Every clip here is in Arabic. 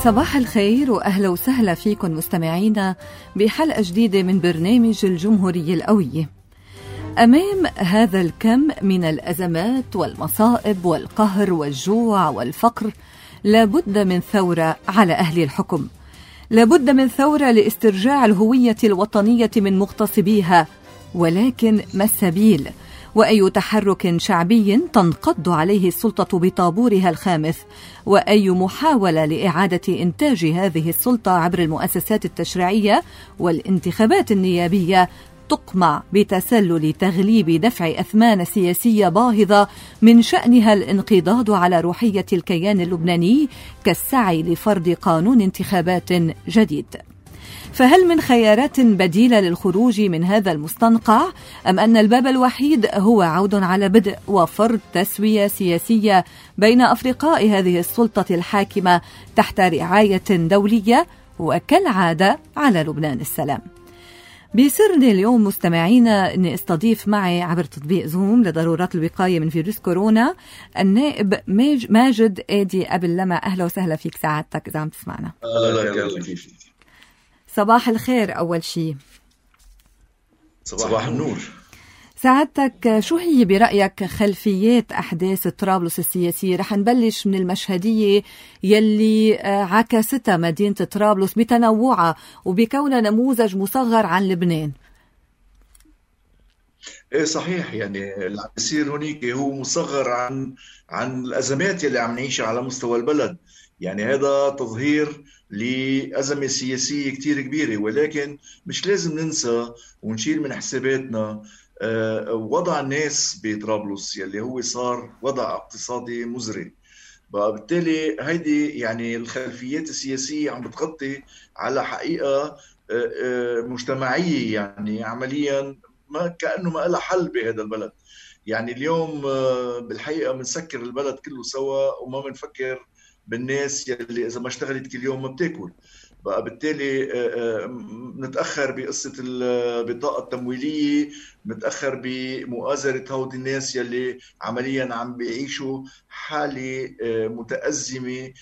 صباح الخير وأهلا وسهلا فيكم مستمعينا بحلقة جديدة من برنامج الجمهورية القوية. أمام هذا الكم من الأزمات والمصائب والقهر والجوع والفقر لابد من ثورة على أهل الحكم، لابد من ثورة لاسترجاع الهوية الوطنية من مغتصبيها، ولكن ما السبيل؟ وأي تحرك شعبي تنقض عليه السلطة بطابورها الخامس، وأي محاولة لإعادة إنتاج هذه السلطة عبر المؤسسات التشريعية والانتخابات النيابية تقمع بتسلل تغليب دفع أثمان سياسية باهظة من شأنها الانقضاض على روحية الكيان اللبناني كالسعي لفرض قانون انتخابات جديد. فهل من خيارات بديلة للخروج من هذا المستنقع، أم أن الباب الوحيد هو عود على بدء وفرض تسوية سياسية بين أفرقاء هذه السلطة الحاكمة تحت رعاية دولية وكالعادة على لبنان السلام؟ بيسرني اليوم مستمعينا أني استضيف معي عبر تطبيق زوم لضرورات الوقاية من فيروس كورونا النائب ماجد آدي أبي اللمع. أهلا وسهلا فيك سعادتك إذا عم تسمعنا. أهلا كيف. صباح الخير. أول شيء صباح النور. سعادتك شو هي برأيك خلفيات أحداث طرابلس السياسية؟ رح نبلش من المشهدية يلي عكستها مدينة طرابلس بتنوعها وبكونها نموذج مصغر عن لبنان. ايه صحيح، يعني اللي عم يصير هونيك هو مصغر عن الأزمات اللي عم نعيشها على مستوى البلد. يعني هذا تظهير لأزمة سياسية كتير كبيرة، ولكن مش لازم ننسى ونشيل من حساباتنا وضع الناس بطرابلس يلي هو صار وضع اقتصادي مزري. بالتالي هيدي يعني الخلفيات السياسية عم بتغطي على حقيقة مجتمعية، يعني عمليا ما كأنه ما لها حل بهذا البلد. يعني اليوم بالحقيقة بنسكر البلد كله سوا وما بنفكر بالناس يلي إذا ما اشتغلت كل يوم ما بتاكل. بقى بالتالي نتأخر بقصة البطاقة التمويلية، نتأخر بمؤازرة هودي الناس يلي عمليا عم بيعيشوا حالة متأزمة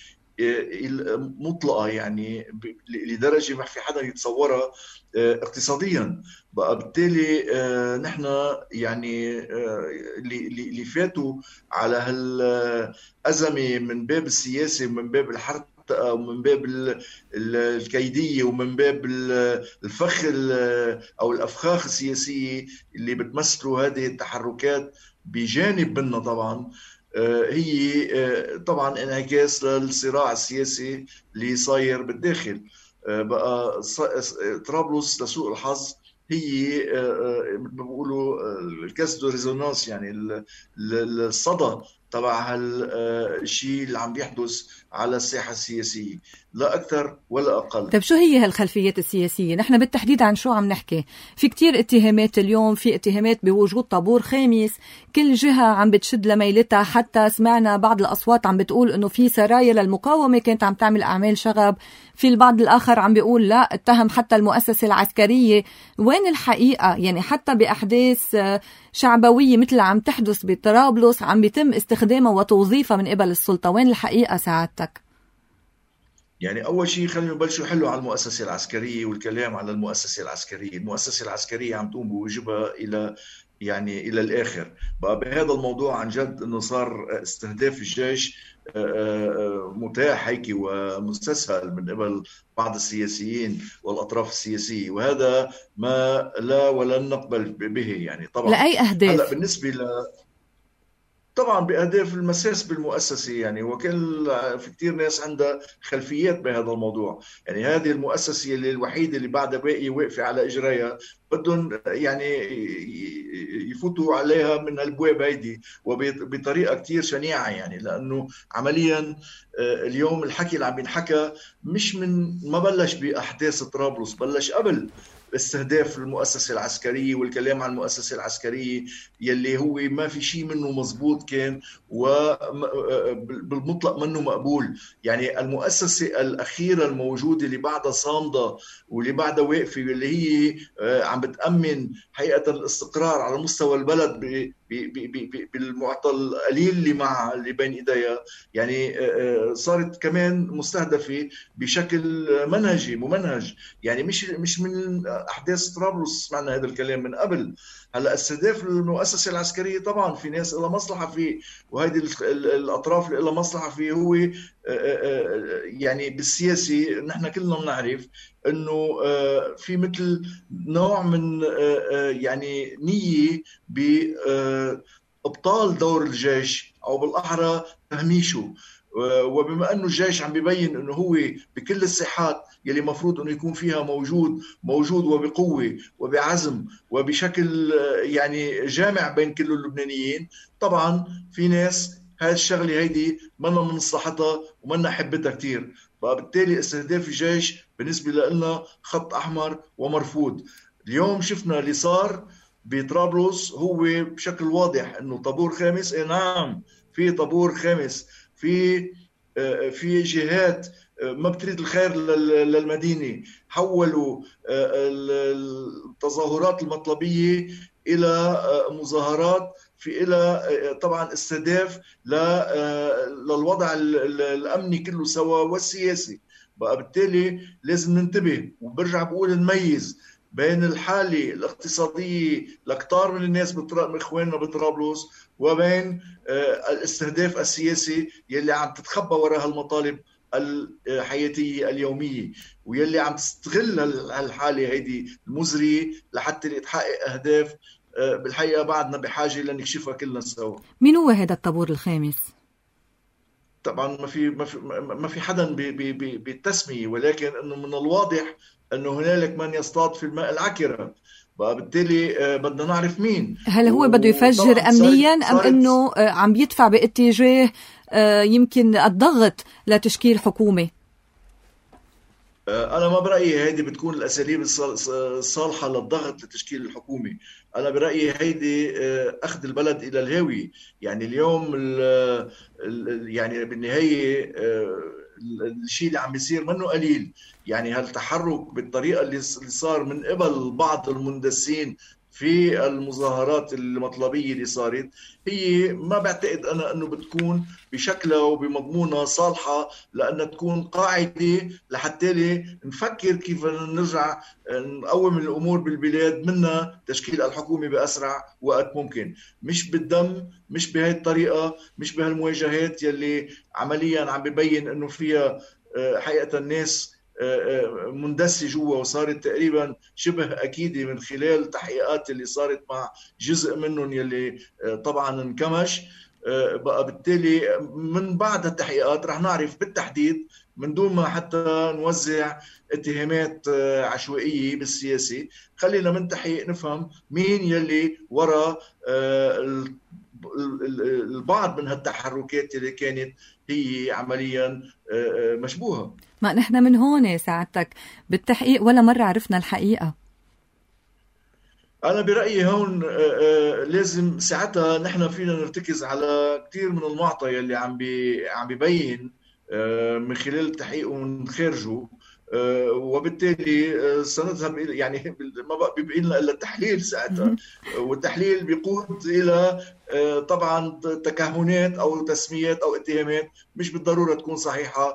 مطلقة، يعني لدرجة ما في حدا يتصورها اقتصاديا. بقى بالتالي نحن يعني اللي فاتوا على هالأزمة من باب السياسة ومن باب الحرب ومن باب الكيدية ومن باب الفخ أو الأفخاخ السياسية اللي بتمثلوا هذه التحركات بجانب منا طبعا هي طبعا انعكاس للصراع السياسي اللي صاير بالداخل. بقى طرابلس لسوء الحظ هي بيقولوا الكاس دو ريزونانس، يعني الصدى تبع هالشيء اللي عم بيحدث على الساحة السياسية، لا أكثر ولا أقل. طيب شو هي هالخلفيات السياسية؟ نحن بالتحديد عن شو عم نحكي؟ في كتير اتهامات اليوم، في اتهامات بوجود طابور خامس، كل جهة عم بتشد لميلتها، حتى سمعنا بعض الأصوات عم بتقول إنه في سرايا للمقاومة كانت عم تعمل أعمال شغب، في البعض الآخر عم بيقول لا اتهم حتى المؤسسة العسكرية. وين الحقيقة؟ يعني حتى بأحداث شعبوية مثل عم تحدث بطرابلس عم بيتم استخدامها وتوظيفها من قبل السلطة، وين الحقيقة سعادتك؟ يعني أول شيء خلينا نبلشوا حلو على المؤسسة العسكرية والكلام على المؤسسة العسكرية. المؤسسة العسكرية عم تقوم بواجبها إلى الآخر. بقى بهذا الموضوع عن جد إنه صار استهداف الجيش متاح هيك ومستسهل من قبل بعض السياسيين والأطراف السياسية، وهذا ما لا ولن نقبل به. يعني طبعا لأي أهداف؟ هلا بالنسبة طبعا بأهداف المساس بالمؤسسة، يعني وكل في كتير ناس عندها خلفيات بهذا الموضوع. يعني هذه المؤسسة اللي الوحيدة اللي بعدها باقي واقفة على إجرائها بدهم يعني يفوتوا عليها من البواب هيدي وبطريقة كتير شنيعة. يعني لأنه عمليا اليوم الحكي اللي عم ينحكى مش ما بلش بأحداث طرابلس، بلش قبل استهداف المؤسسة العسكرية والكلام عن المؤسسة العسكرية يلي هو ما في شيء منه مزبوط كان وبالمطلق منه مقبول. يعني المؤسسة الأخيرة الموجودة اللي بعدها صامدة واللي بعدها واقفة واللي هي عم بتأمن حقيقة الاستقرار على مستوى البلد بالمعطى القليل اللي معها اللي بين ايديها، يعني صارت كمان مستهدفة بشكل منهجي ممنهج. يعني مش من احداث طرابلس سمعنا هذا الكلام من قبل. هلا استهداف المؤسسة العسكرية طبعا في ناس لها مصلحة فيه، وهذه الاطراف اللي لها مصلحة فيه هو يعني بالسياسي نحن كلنا بنعرف انه في مثل نوع من يعني نية بإبطال دور الجيش أو بالأحرى تهميشه. وبما أنه الجيش عم بيبين أنه هو بكل الساحات يلي مفروض أنه يكون فيها موجود وبقوة وبعزم وبشكل يعني جامع بين كل اللبنانيين، طبعا في ناس هاي الشغلة هيدي منا من مصلحتها ومنا حبتها كتير. فبالتالي استهداف الجيش بالنسبة لنا خط أحمر ومرفوض. اليوم شفنا اللي صار بطرابلس هو بشكل واضح انه طابور خامس. نعم في طابور خامس، في جهات ما بتريد الخير للمدينة، حولوا التظاهرات المطلبية إلى مظاهرات، في إلى طبعا استهداف للوضع الأمني كله سوا والسياسي. بقى بالتالي لازم ننتبه، وبرجع بقول نميز بين الحالة الاقتصادية لكتار من الناس من إخواننا بطرابلس وبين الاستهداف السياسي يلي عم تتخبى وراء المطالب الحياتية اليومية، ويلي عم تستغل الحالة هيدي المزرية لحتى تحقق أهداف بالحقيقة بعدنا بحاجة لنكشفها كلنا سوا. مين هو هذا الطابور الخامس؟ طبعا ما في حدا بالتسمية، ولكن انه من الواضح انه هنالك من يصطاد في الماء العكرة، وبالتالي بدنا نعرف مين. هل هو بده يفجر امنيا ام انه عم يدفع باتجاه يمكن الضغط لتشكيل حكومة؟ أنا ما برأيي هيدي بتكون الأساليب الصالحة للضغط لتشكيل الحكومة. أنا برأيي هيدي أخذ البلد إلى الهاوية. يعني اليوم يعني بالنهاية الشيء اللي عم بيصير منه قليل. يعني هالتحرك بالطريقة اللي صار من قبل بعض المندسين في المظاهرات المطلبية اللي صارت، هي ما بعتقد أنا أنه بتكون بشكلها وبمضمونها صالحة لأنها تكون قاعدة لحتى نفكر كيف نرجع نقوم الأمور بالبلاد، منها تشكيل الحكومة بأسرع وقت ممكن، مش بالدم، مش بهاي الطريقة، مش بهالمواجهات يلي عمليا عم ببين أنه فيها حقيقة الناس مندسة جوا، وصارت تقريبا شبه أكيدة من خلال التحقيقات اللي صارت مع جزء منهم يلي طبعا انكمش. بقى بالتالي من بعد التحقيقات رح نعرف بالتحديد من دون ما حتى نوزع اتهامات عشوائية بالسياسي. خلينا من تحقيق نفهم مين يلي وراء البعض من هالتحركات اللي كانت هي عمليا مشبوهة. ما نحن من هون ساعتك بالتحقيق ولا مرة عرفنا الحقيقة. أنا برأيي هون لازم ساعتها نحن فينا نرتكز على كثير من المعطى يلي عم بيبين من خلال التحقيق ومن خارجه، وبالتالي سنذهب يعني ما بقى بيبقى لنا الا التحليل ساعتها، والتحليل بيقود الى طبعا تكهنات او تسميات او اتهامات مش بالضروره تكون صحيحه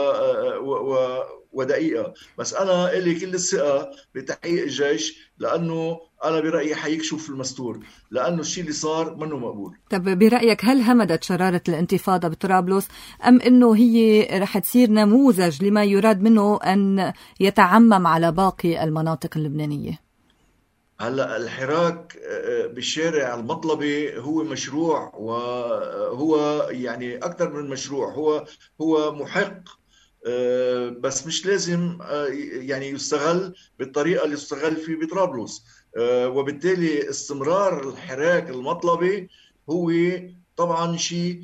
ودقيقه. بس انا لي كل الثقه بتحقيق الجيش، لانه انا برايي حيكشف المستور، لانه الشيء اللي صار منه مقبول. طب برأيك هل همدت شرارة الانتفاضة بطرابلس ام انه هي رح تصير نموذج لما يراد منه ان يتعمم على باقي المناطق اللبنانية؟ هلا الحراك بالشارع المطلبي هو مشروع، وهو يعني اكثر من مشروع، هو محق، بس مش لازم يعني يستغل بالطريقه اللي استغل فيه بطرابلس. وبالتالي استمرار الحراك المطلبي هو طبعا شيء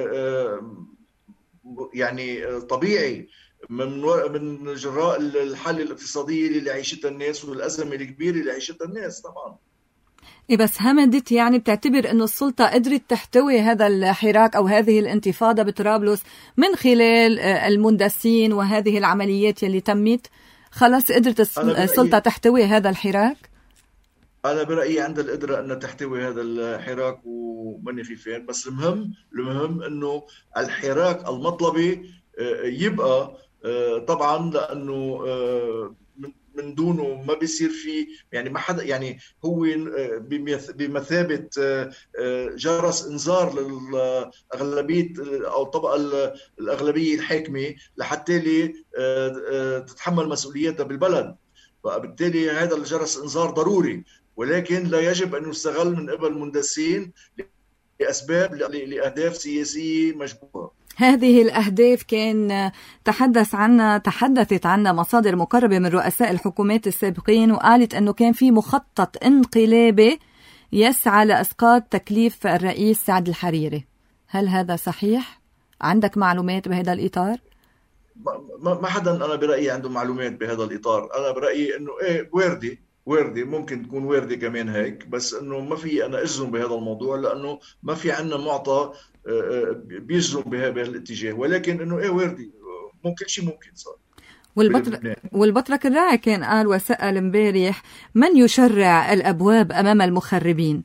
يعني طبيعي من جراء الحالة الاقتصادية اللي عيشتها الناس والأزمة الكبيرة اللي عيشتها الناس طبعا. بس همدت يعني بتعتبر أنه السلطة قدرت تحتوي هذا الحراك أو هذه الانتفاضة بطرابلس من خلال المندسين وهذه العمليات اللي تمت؟ خلاص قدرت السلطة تحتوي هذا الحراك؟ أنا برأيي عندها القدرة أنها تحتوي هذا الحراك وماني في فين، بس المهم أنه الحراك المطلبي يبقى طبعا، لأنه من دونه ما بيصير في، يعني ما حدا، يعني هو بمثابة جرس إنذار للأغلبية أو الطبقة الأغلبية الحاكمة لحتى تتحمل مسؤولياتها بالبلد. فبالتالي هذا الجرس إنذار ضروري، ولكن لا يجب أن يستغل من قبل المندسين لأسباب لأهداف سياسية مشبوهة. هذه الأهداف كان تحدثت عنها مصادر مقربة من رؤساء الحكومات السابقين، وقالت أنه كان في مخطط انقلابي يسعى لإسقاط تكليف الرئيس سعد الحريري. هل هذا صحيح؟ عندك معلومات بهذا الإطار؟ ما حدا أنا برأيي عنده معلومات بهذا الإطار. أنا برأيي أنه إيه، وردي ممكن تكون وردي كمان هيك، بس أنه ما في أنا أجزم بهذا الموضوع، لأنه ما في عنا معطى بيجزم بهذا الاتجاه، ولكن أنه إيه وردي، ممكن شيء ممكن صار. والبطرك الراعي كان قال وسأل امبارح من يشرع الأبواب أمام المخربين.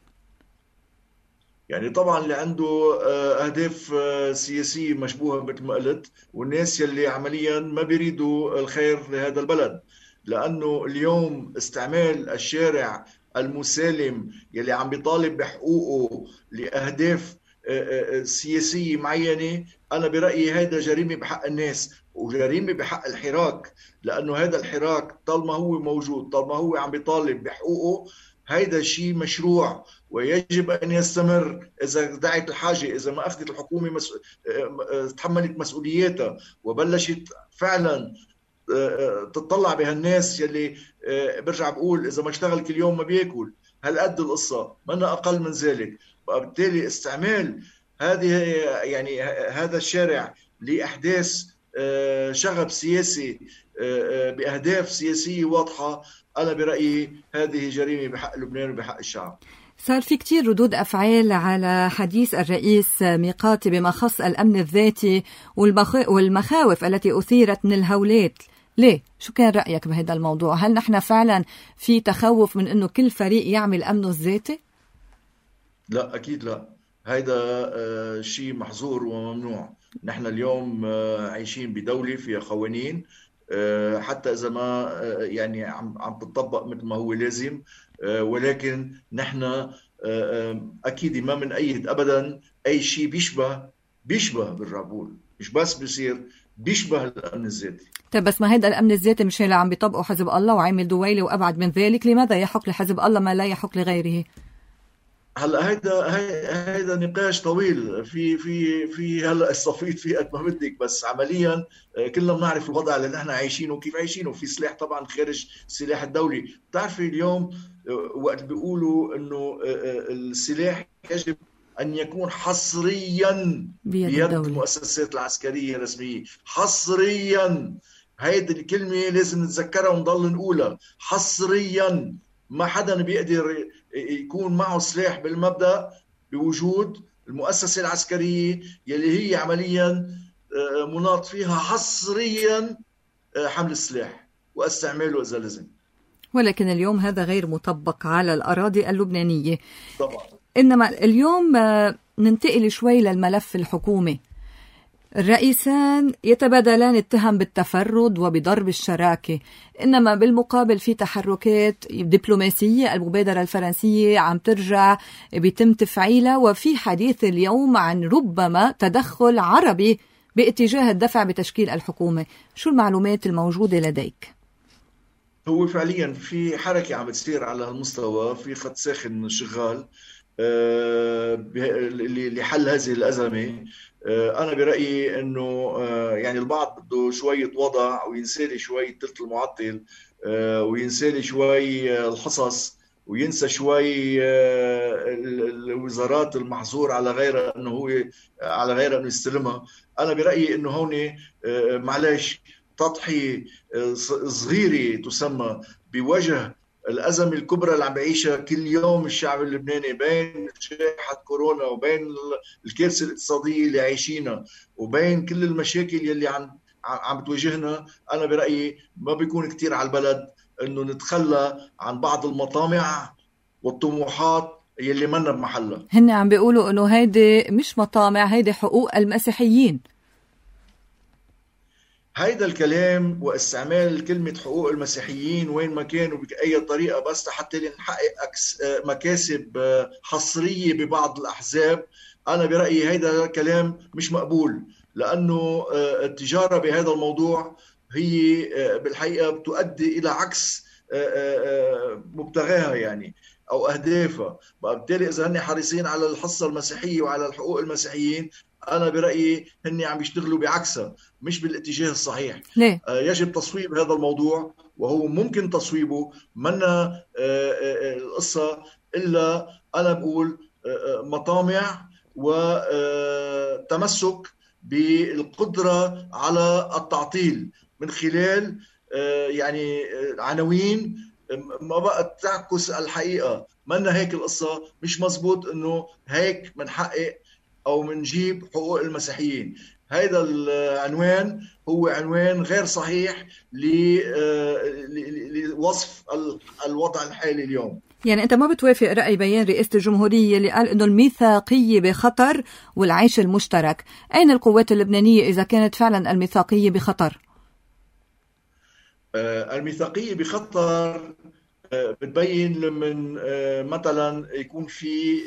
يعني طبعا اللي عنده أهداف سياسية مشبوهة مثل ما قلت، والناس يلي عمليا ما بيريدوا الخير لهذا البلد، لأنه اليوم استعمال الشارع المسالم يلي عم بيطالب بحقوقه لأهداف سياسية معينة، أنا برأيي هذا جريمة بحق الناس وجريمة بحق الحراك، لأنه هذا الحراك طالما هو موجود، طالما هو عم بيطالب بحقوقه، هيدا شيء مشروع ويجب أن يستمر إذا دعت الحاجة. إذا ما أخذت الحكومة تحملت مسؤولياتها وبلشت فعلا تطلع بهالناس يلي برجع بقول إذا ما اشتغل كل يوم ما بياكل، هالقد القصة منا أقل من ذلك. وبالتالي استعمال هذه يعني هذا الشارع لأحداث شغب سياسي بأهداف سياسية واضحة، أنا برأيي هذه جريمة بحق لبنان وبحق الشعب. صار في كتير ردود أفعال على حديث الرئيس ميقاتي بما خص الأمن الذاتي والمخاوف التي أثيرت من الهولات. ليه؟ شو كان رأيك بهذا الموضوع؟ هل نحن فعلا في تخوف من أنه كل فريق يعمل أمنه الذاتي؟ لا أكيد لا، هيدا شيء محظور وممنوع. نحن اليوم عايشين بدولة فيها قوانين، حتى إذا ما يعني عم تطبق مثل ما هو لازم، ولكن نحن أكيد ما بنأيد أبدا أي شيء بيشبه بالرابول، مش بس بيصير بيشبه الأمن الذاتي. طيب بس ما هذا الأمن الذاتي مش اللي عم بيطبقه حزب الله وعامل دويلة وأبعد من ذلك؟ لماذا يحق لحزب الله ما لا يحق لغيره؟ هلا هيدا نقاش طويل في هلا استفيد فيه قد ما بدك، بس عمليا كلنا بنعرف الوضع اللي نحن عايشينه وكيف عايشينه. في سلاح طبعا خارج السلاح الدولي. بتعرفي اليوم وقت بيقولوا انه السلاح يجب ان يكون حصريا بيد المؤسسات العسكريه الرسميه، حصريا. هيدي الكلمه لازم نتذكرها ونضل نقولها، حصريا. ما حدا بيقدر يكون معه سلاح بالمبدأ بوجود المؤسسة العسكرية يلي هي عمليا مناط فيها حصريا حمل السلاح واستعماله إذا لازم. ولكن اليوم هذا غير مطبق على الأراضي اللبنانية طبعا. إنما اليوم ننتقل شوي للملف الحكومي. الرئيسان يتبادلان التهم بالتفرد وبضرب الشراكة، إنما بالمقابل في تحركات دبلوماسية. المبادرة الفرنسية عم ترجع بيتم تفعيلها، وفي حديث اليوم عن ربما تدخل عربي باتجاه الدفع بتشكيل الحكومة. شو المعلومات الموجودة لديك؟ هو فعليا في حركة عم بتصير على المستوى، في خط ساخن شغال لحل هذه الأزمة. أنا برأيي أنه يعني البعض بده شوية وضع وينسالي شوي تلت المعطل، وينسالي شوي الحصص، وينسى شوي الوزارات المحظور على غير أنه يستلمها. أنا برأيي أنه هون معلش تضحية صغيرة تسمى بوجه الأزمة الكبرى اللي عم بعيشها كل يوم الشعب اللبناني، بين جائحة كورونا وبين الكارثة الاقتصادية اللي عايشينها وبين كل المشاكل يلي عم بتواجهنا. أنا برأيي ما بيكون كتير على البلد انه نتخلى عن بعض المطامع والطموحات يلي منا بمحلها. هن عم بيقولوا انه هيدي مش مطامع، هيدي حقوق المسيحيين. هيدا الكلام واستعمال كلمة حقوق المسيحيين وين ما كانوا بأي طريقة بس حتى نحقق مكاسب حصرية ببعض الأحزاب، أنا برأيي هيدا كلام مش مقبول، لأنه التجارة بهذا الموضوع هي بالحقيقة بتؤدي إلى عكس مبتغاها يعني أو أهدافها. بالتالي إذا هن حريصين على الحصة المسيحية وعلى الحقوق المسيحيين، أنا برأيي هن عم يشتغلوا بعكسها، مش بالاتجاه الصحيح. ليه؟ يجب تصويب هذا الموضوع، وهو ممكن تصويبه. منا القصة إلا أنا بقول مطامع وتمسك بالقدرة على التعطيل من خلال يعني عناوين ما بقى تعكس الحقيقة. منا هيك القصة، مش مزبوط إنه هيك منحقق أو منجيب حقوق المسيحيين. هذا العنوان هو عنوان غير صحيح لوصف الوضع الحالي اليوم. يعني أنت ما بتوافق رأي بيان رئاسة الجمهورية اللي قال إنه الميثاقية بخطر والعيش المشترك؟ أين القوات اللبنانية إذا كانت فعلا الميثاقية بخطر؟ الميثاقية بخطر بتبين لمن مثلا يكون في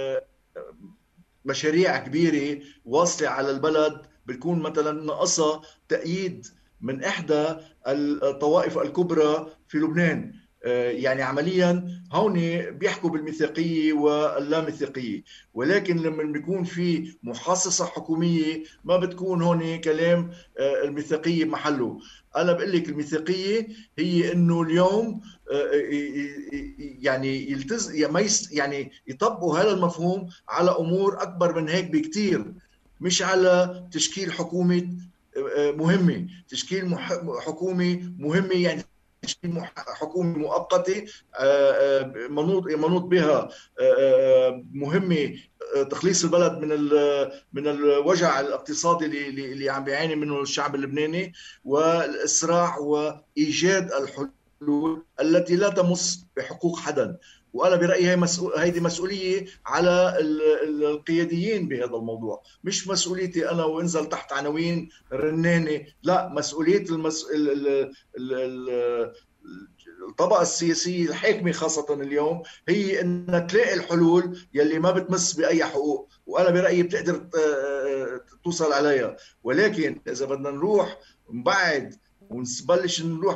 مشاريع كبيرة واصلة على البلد، بتكون مثلا ناقصها تأييد من إحدى الطوائف الكبرى في لبنان. يعني عمليا هون بيحكوا بالميثاقية واللاميثاقية، ولكن لما بيكون في محاصصة حكومية ما بتكون هون كلام الميثاقية بمحله. أنا بقول لك الميثاقية هي إنه اليوم يعني يعني يطبقوا هذا المفهوم على أمور أكبر من هيك بكتير، مش على تشكيل حكومة مهمة. تشكيل حكومة مهمة يعني تشكيل حكومة مؤقتة منوط بها مهمة تخليص البلد من الوجع الاقتصادي اللي عم بيعاني منه الشعب اللبناني، والإسراع وإيجاد الحلول التي لا تمس بحقوق حدا. وأنا برأيي هيدي مسؤولية على القياديين بهذا الموضوع، مش مسؤوليتي أنا وانزل تحت عناوين رنانة. لا، مسؤولية الطبقة السياسية الحاكمة خاصة اليوم هي أن تلاقي الحلول يلي ما بتمس بأي حقوق، وأنا برأيي بتقدر توصل عليها. ولكن إذا بدنا نروح بعد ونبلش نروح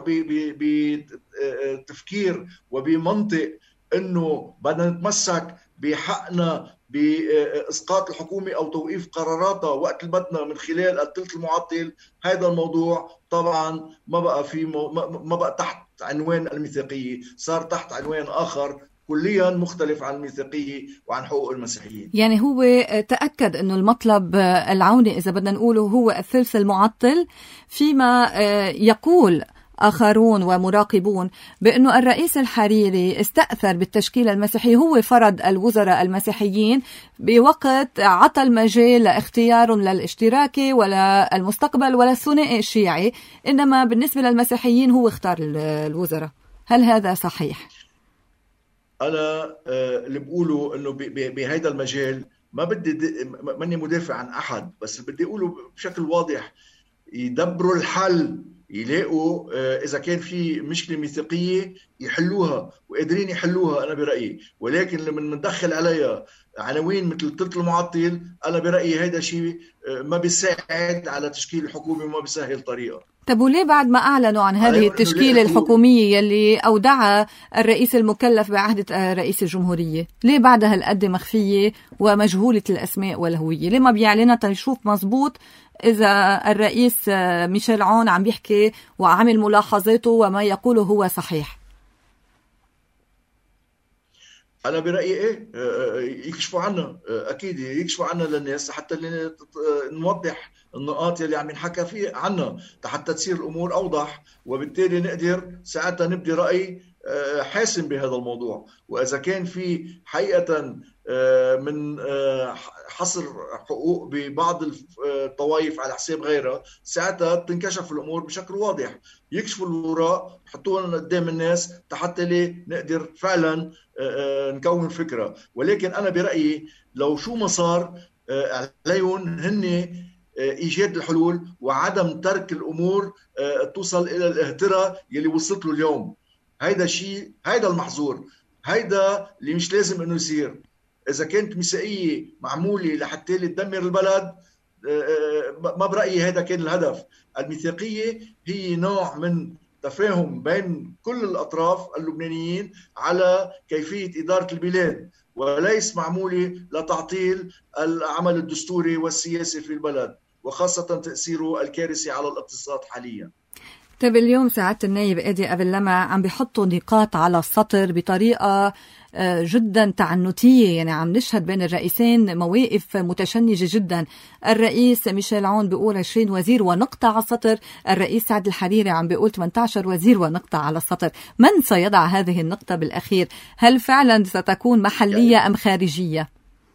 بتفكير وبمنطق انه بدنا نتمسك بحقنا باسقاط الحكومه او توقيف قراراتها وقت اللي بدنا من خلال الثلث المعطل، هذا الموضوع طبعا ما بقى تحت عنوان الميثاقيه، صار تحت عنوان اخر كليا مختلف عن الميثاقيه وعن حقوق المسيحيين. يعني هو تأكد أنه المطلب العوني إذا بدنا نقوله هو الثلث المعطل، فيما يقول آخرون ومراقبون بأنه الرئيس الحريري استأثر بالتشكيل المسيحي، هو فرض الوزراء المسيحيين بوقت عطى المجال لاختيار للاشتراكي ولا المستقبل ولا الثنائي الشيعي، إنما بالنسبة للمسيحيين هو اختار الوزراء. هل هذا صحيح؟ أنا اللي بقوله إنه بهذا المجال ما بدي ماني مدافع عن أحد، بس بدي أقوله بشكل واضح، يدبروا الحل، يلاقوا إذا كان في مشكلة ميثاقية يحلوها وقادرين يحلوها أنا برأيي. ولكن لما ندخل عليها عناوين مثل الثلث المعطل، أنا برأيي هذا شيء ما بيساعد على تشكيل الحكومة وما بيسهل طريقة. طب وليه بعد ما أعلنوا عن هذه التشكيلة الحكومية يلي أودعها الرئيس المكلف بعهدة رئيس الجمهورية، ليه بعدها هالقد مخفية ومجهولة الأسماء والهوية؟ ليه ما بيعلنها تنشوف مزبوط إذا الرئيس ميشيل عون عم بيحكي وعمل ملاحظاته وما يقوله هو صحيح؟ أنا برأيي إيه، يكشفوا عنا، أكيد يكشفوا عنا للناس حتى نوضح النقاط اللي عم ينحكى فيه عنا حتى تصير الأمور أوضح، وبالتالي نقدر ساعتها نبدي رأي حاسم بهذا الموضوع. وإذا كان في حقيقة من حصر حقوق ببعض الطوائف على حساب غيرها، ساعتها تنكشف الأمور بشكل واضح، يكشفوا الوراء يحطوها قدام الناس حتى نقدر فعلا نكون فكرة. ولكن أنا برأيي لو شو ما صار عليهم هن إيجاد الحلول وعدم ترك الأمور توصل إلى الاهتراء يلي وصلت له اليوم. هيدا الشيء، هيدا المحظور، هيدا اللي مش لازم إنه يصير. إذا كانت ميثاقية معمولة لحتى تدمر البلد، ما برأيي هذا كان الهدف. الميثاقية هي نوع من تفاهم بين كل الأطراف اللبنانيين على كيفية إدارة البلاد، وليس معمولة لتعطيل العمل الدستوري والسياسي في البلد، وخاصة تأثيره الكارثي على الاقتصاد حاليا. طيب اليوم سعادة النائب آدي أبي اللمع عم بيحطوا نقاط على السطر بطريقة جدا تعنتية، يعني عم نشهد بين الرئيسين مواقف متشنجة جدا. الرئيس ميشيل عون بيقول 20 وزير ونقطة على السطر، الرئيس سعد الحريري عم بيقول 18 وزير ونقطة على السطر. من سيضع هذه النقطة بالأخير؟ هل فعلا ستكون محلية أم خارجية؟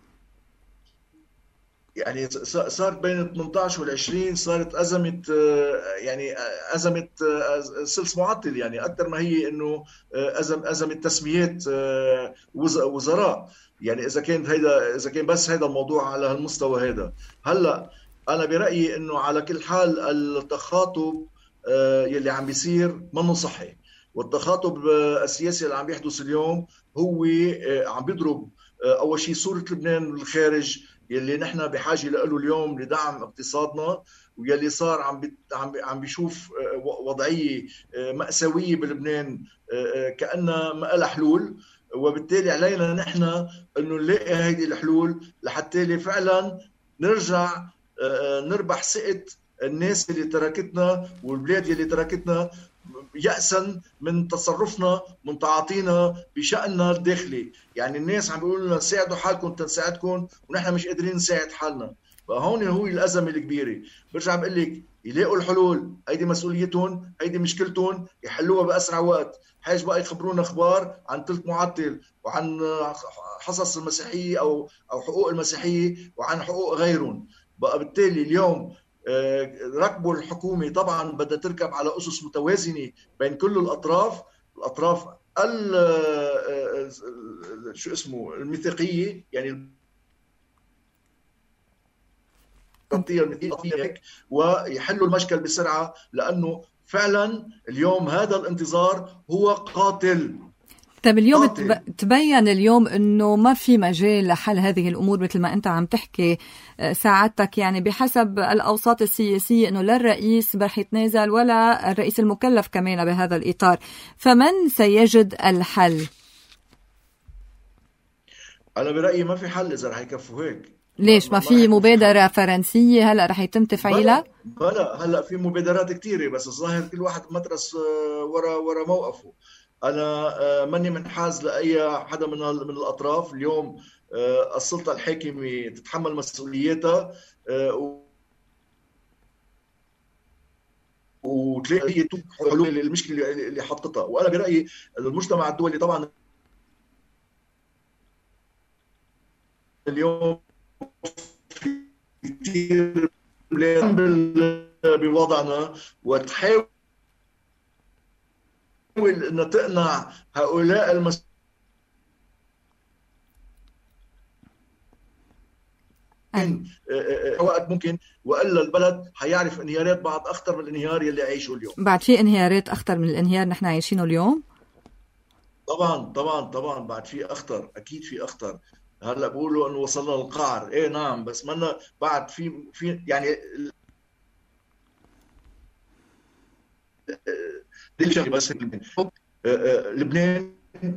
يعني صارت بين 18 وال20 صارت أزمة، يعني أزمة سلس معطل، يعني أكثر ما هي إنه أزمة تسميات وزراء. يعني إذا كان بس هذا الموضوع على هالمستوى هذا. هلا أنا برأيي إنه على كل حال التخاطب يلي عم بيصير منه صحي، والتخاطب السياسي اللي عم بيحدث اليوم هو عم بيضرب أول شيء صورة لبنان بالخارج يلي نحن بحاجة له اليوم لدعم اقتصادنا، ويلي صار عم بيشوف وضعية مأساوية بلبنان كأنها ما لها حلول. وبالتالي علينا نحن أنه نلاقي هذه الحلول لحتى فعلا نرجع نربح ثقة الناس اللي تركتنا والبلاد اللي تركتنا يأسا من تصرفنا، من تعاطينا بشأننا الداخلي. يعني الناس عم بيقولوا لنا ساعدوا حالكم تنساعدكم، ونحن مش قادرين نساعد حالنا. فهون هو الأزمة الكبيرة. برجع بقول لك يلاقوا الحلول، هيدي مسؤوليتهم، هيدي مشكلتهم، يحلوها بأسرع وقت. حاج بقى يخبرونا أخبار عن ثلث معطل وعن حصص المسيحية أو حقوق المسيحية وعن حقوق غيرهم. بقى بالتالي اليوم ركبوا الحكومة طبعا بدها تركب على أسس متوازنة بين كل الأطراف شو اسمه الميثاقية، يعني ويحلوا المشكل بسرعة، لأنه فعلا اليوم هذا الانتظار هو قاتل. طيب اليوم تبين اليوم انه ما في مجال لحل هذه الامور مثل ما انت عم تحكي ساعتك، يعني بحسب الاوساط السياسيه انه لا الرئيس رح يتنازل ولا الرئيس المكلف كمان بهذا الاطار. فمن سيجد الحل؟ انا برايي ما في حل اذا رح يكفوا هيك. ليش ما في مبادره فرنسيه هلا رح يتم تفعيلها؟ بلا هلا في مبادرات كثيره، بس الظاهر كل واحد مترس ورا موقفه. أنا ماني منحاز لأي حدا من الأطراف. اليوم السلطة الحاكمة تتحمل مسؤولياتها وتلاقي حلول للمشكلة اللي حطتها. وأنا برأيي المجتمع الدولي طبعا اليوم كثير بوضعنا وتحاول أن تقنع هؤلاء وقت ممكن، وإلا البلد حيعرف انهيارات بعد أخطر من الانهيار يلي عايشه اليوم. بعد في انهيارات أخطر من الانهيار نحن عايشينه اليوم؟ طبعا بعد في أخطر، أكيد في أخطر. هلا بقولوا أنه وصلنا للقعر، إيه نعم، بس منا بعد في يعني بس لبنان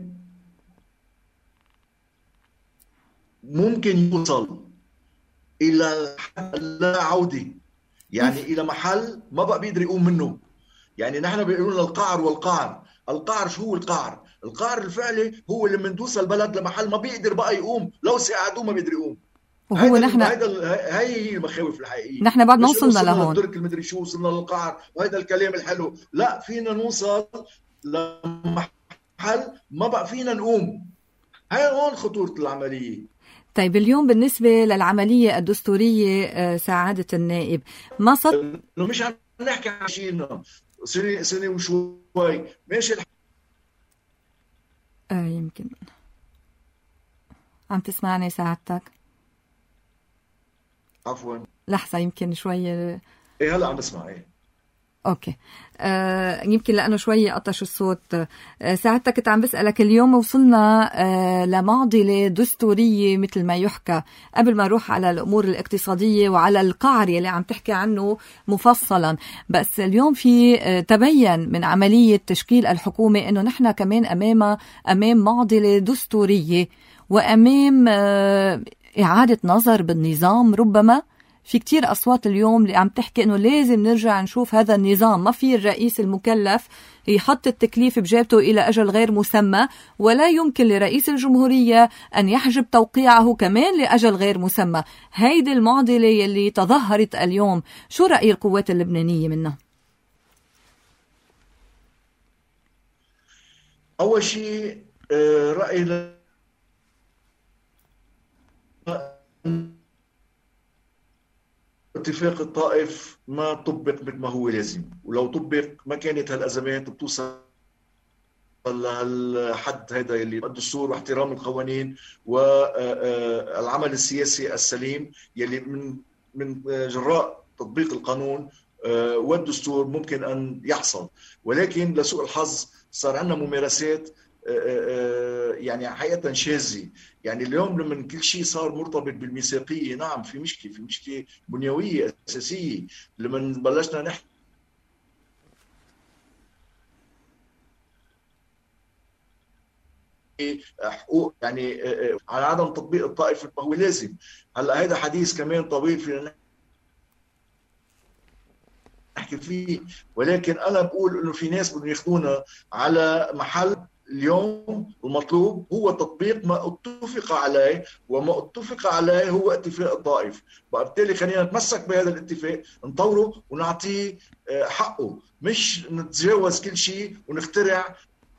ممكن يوصل إلى لا عودة، يعني إلى محل ما بقى بيقدر يقوم منه. يعني نحن بيقولون القعر القعر شو هو القعر؟ القعر الفعلي هو لما ندوس البلد لمحل ما بيقدر بقى يقوم، لو ساعدوه ما بيقدر يقوم. وهو نحن هي المخاوف الحقيقية. نحن بعد ما وصلنا لهون الدرك المدري شو وصلنا للقعر وهذا الكلام الحلو. لا، فينا نوصل لمحل حل ما بقى فينا نقوم. هاي هون خطورة العملية. طيب اليوم بالنسبة للعملية الدستورية سعادة النائب ما صد مش عم نحكي عن شيء سنة وشوي ماشي يمكن عم تسمعني سعادتك؟ عفوا لحظة يمكن شوي. ايه هلا عم بسمع. ايه اوكي. يمكن لانه شوي قطش الصوت. ساعتك كنت عم بسألك اليوم وصلنا لمعضلة دستورية مثل ما يحكى، قبل ما نروح على الامور الاقتصادية وعلى القعر اللي عم تحكي عنه مفصلا. بس اليوم في تبين من عملية تشكيل الحكومة انه نحن كمان امام معضلة دستورية وامام اعادة نظر بالنظام. ربما في كتير أصوات اليوم اللي عم تحكي إنه لازم نرجع نشوف هذا النظام. ما في الرئيس المكلف يحط التكليف بجيبته إلى أجل غير مسمى، ولا يمكن لرئيس الجمهورية أن يحجب توقيعه كمان لأجل غير مسمى. هيدي المعضلة يلي تظهرت اليوم، شو رأي القوات اللبنانية منها؟ أول شيء رأي اتفاق الطائف ما طبق مثل ما هو لازم، ولو طبق ما كانت هالأزمات بتوصل لهالحد هذا اللي الدستور واحترام القوانين والعمل السياسي السليم يلي من جراء تطبيق القانون والدستور ممكن أن يحصل. ولكن لسوء الحظ صار عندنا ممارسات يعني حقيقة شاذة. يعني اليوم لما كل شيء صار مرتبط بالميثاقية، نعم في مشكلة بنيوية أساسية. لما بلشنا نحكي حقوق يعني على عدم تطبيق الطائف ما هو لازم. هلا هذا حديث كمان طويل فينا نحكي فيه، ولكن أنا بقول إنه في ناس بدهم ياخذونا على محل. اليوم المطلوب هو تطبيق ما اتفق عليه، وما اتفق عليه هو اتفاق الطائف. وبالتالي خلينا نتمسك بهذا الاتفاق، نطوره ونعطيه حقه، مش نتجاوز كل شيء ونخترع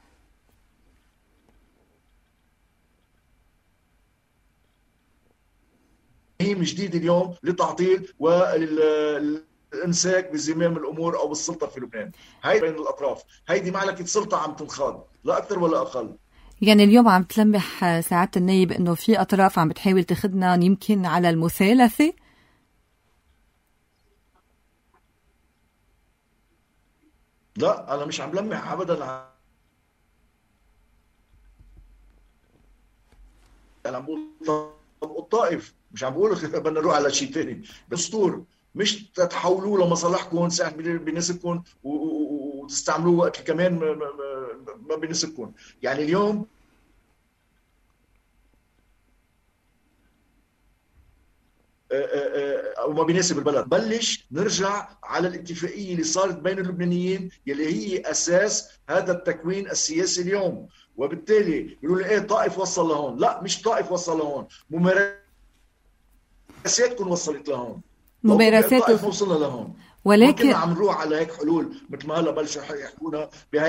مفاهيم جديدة اليوم لتعطيل والامساك بزمام الامور او بالسلطه في لبنان. هاي بين الاطراف، هيدي معلكه سلطه عم تنخاض لا اكثر ولا اقل. يعني اليوم عم تلمح سعادة النائب انه في اطراف عم بتحاول تاخذنا يمكن على المثالثه. لا انا مش عم لمح ابدا، انا عم بقول الطائف، مش عم بقول بدنا نروح على شيء ثاني. دستور مش تتحولوه لمصالحكم ساعة بيناسبكم وتستعملوه وقت كمان ما بيناسبكم. يعني اليوم او ما بيناسب البلد. بلش نرجع على الاتفاقيه اللي صارت بين اللبنانيين يلي هي اساس هذا التكوين السياسي اليوم. وبالتالي يقولوا لي ايه طائف وصل لهون، لا مش طائف وصل لهون، ممارساتكم وصلت لهون، ممارسات طائف وصلنا لهون. ولكن كنا عم نروح على هيك حلول مثل ما هلا بلشوا يحكونا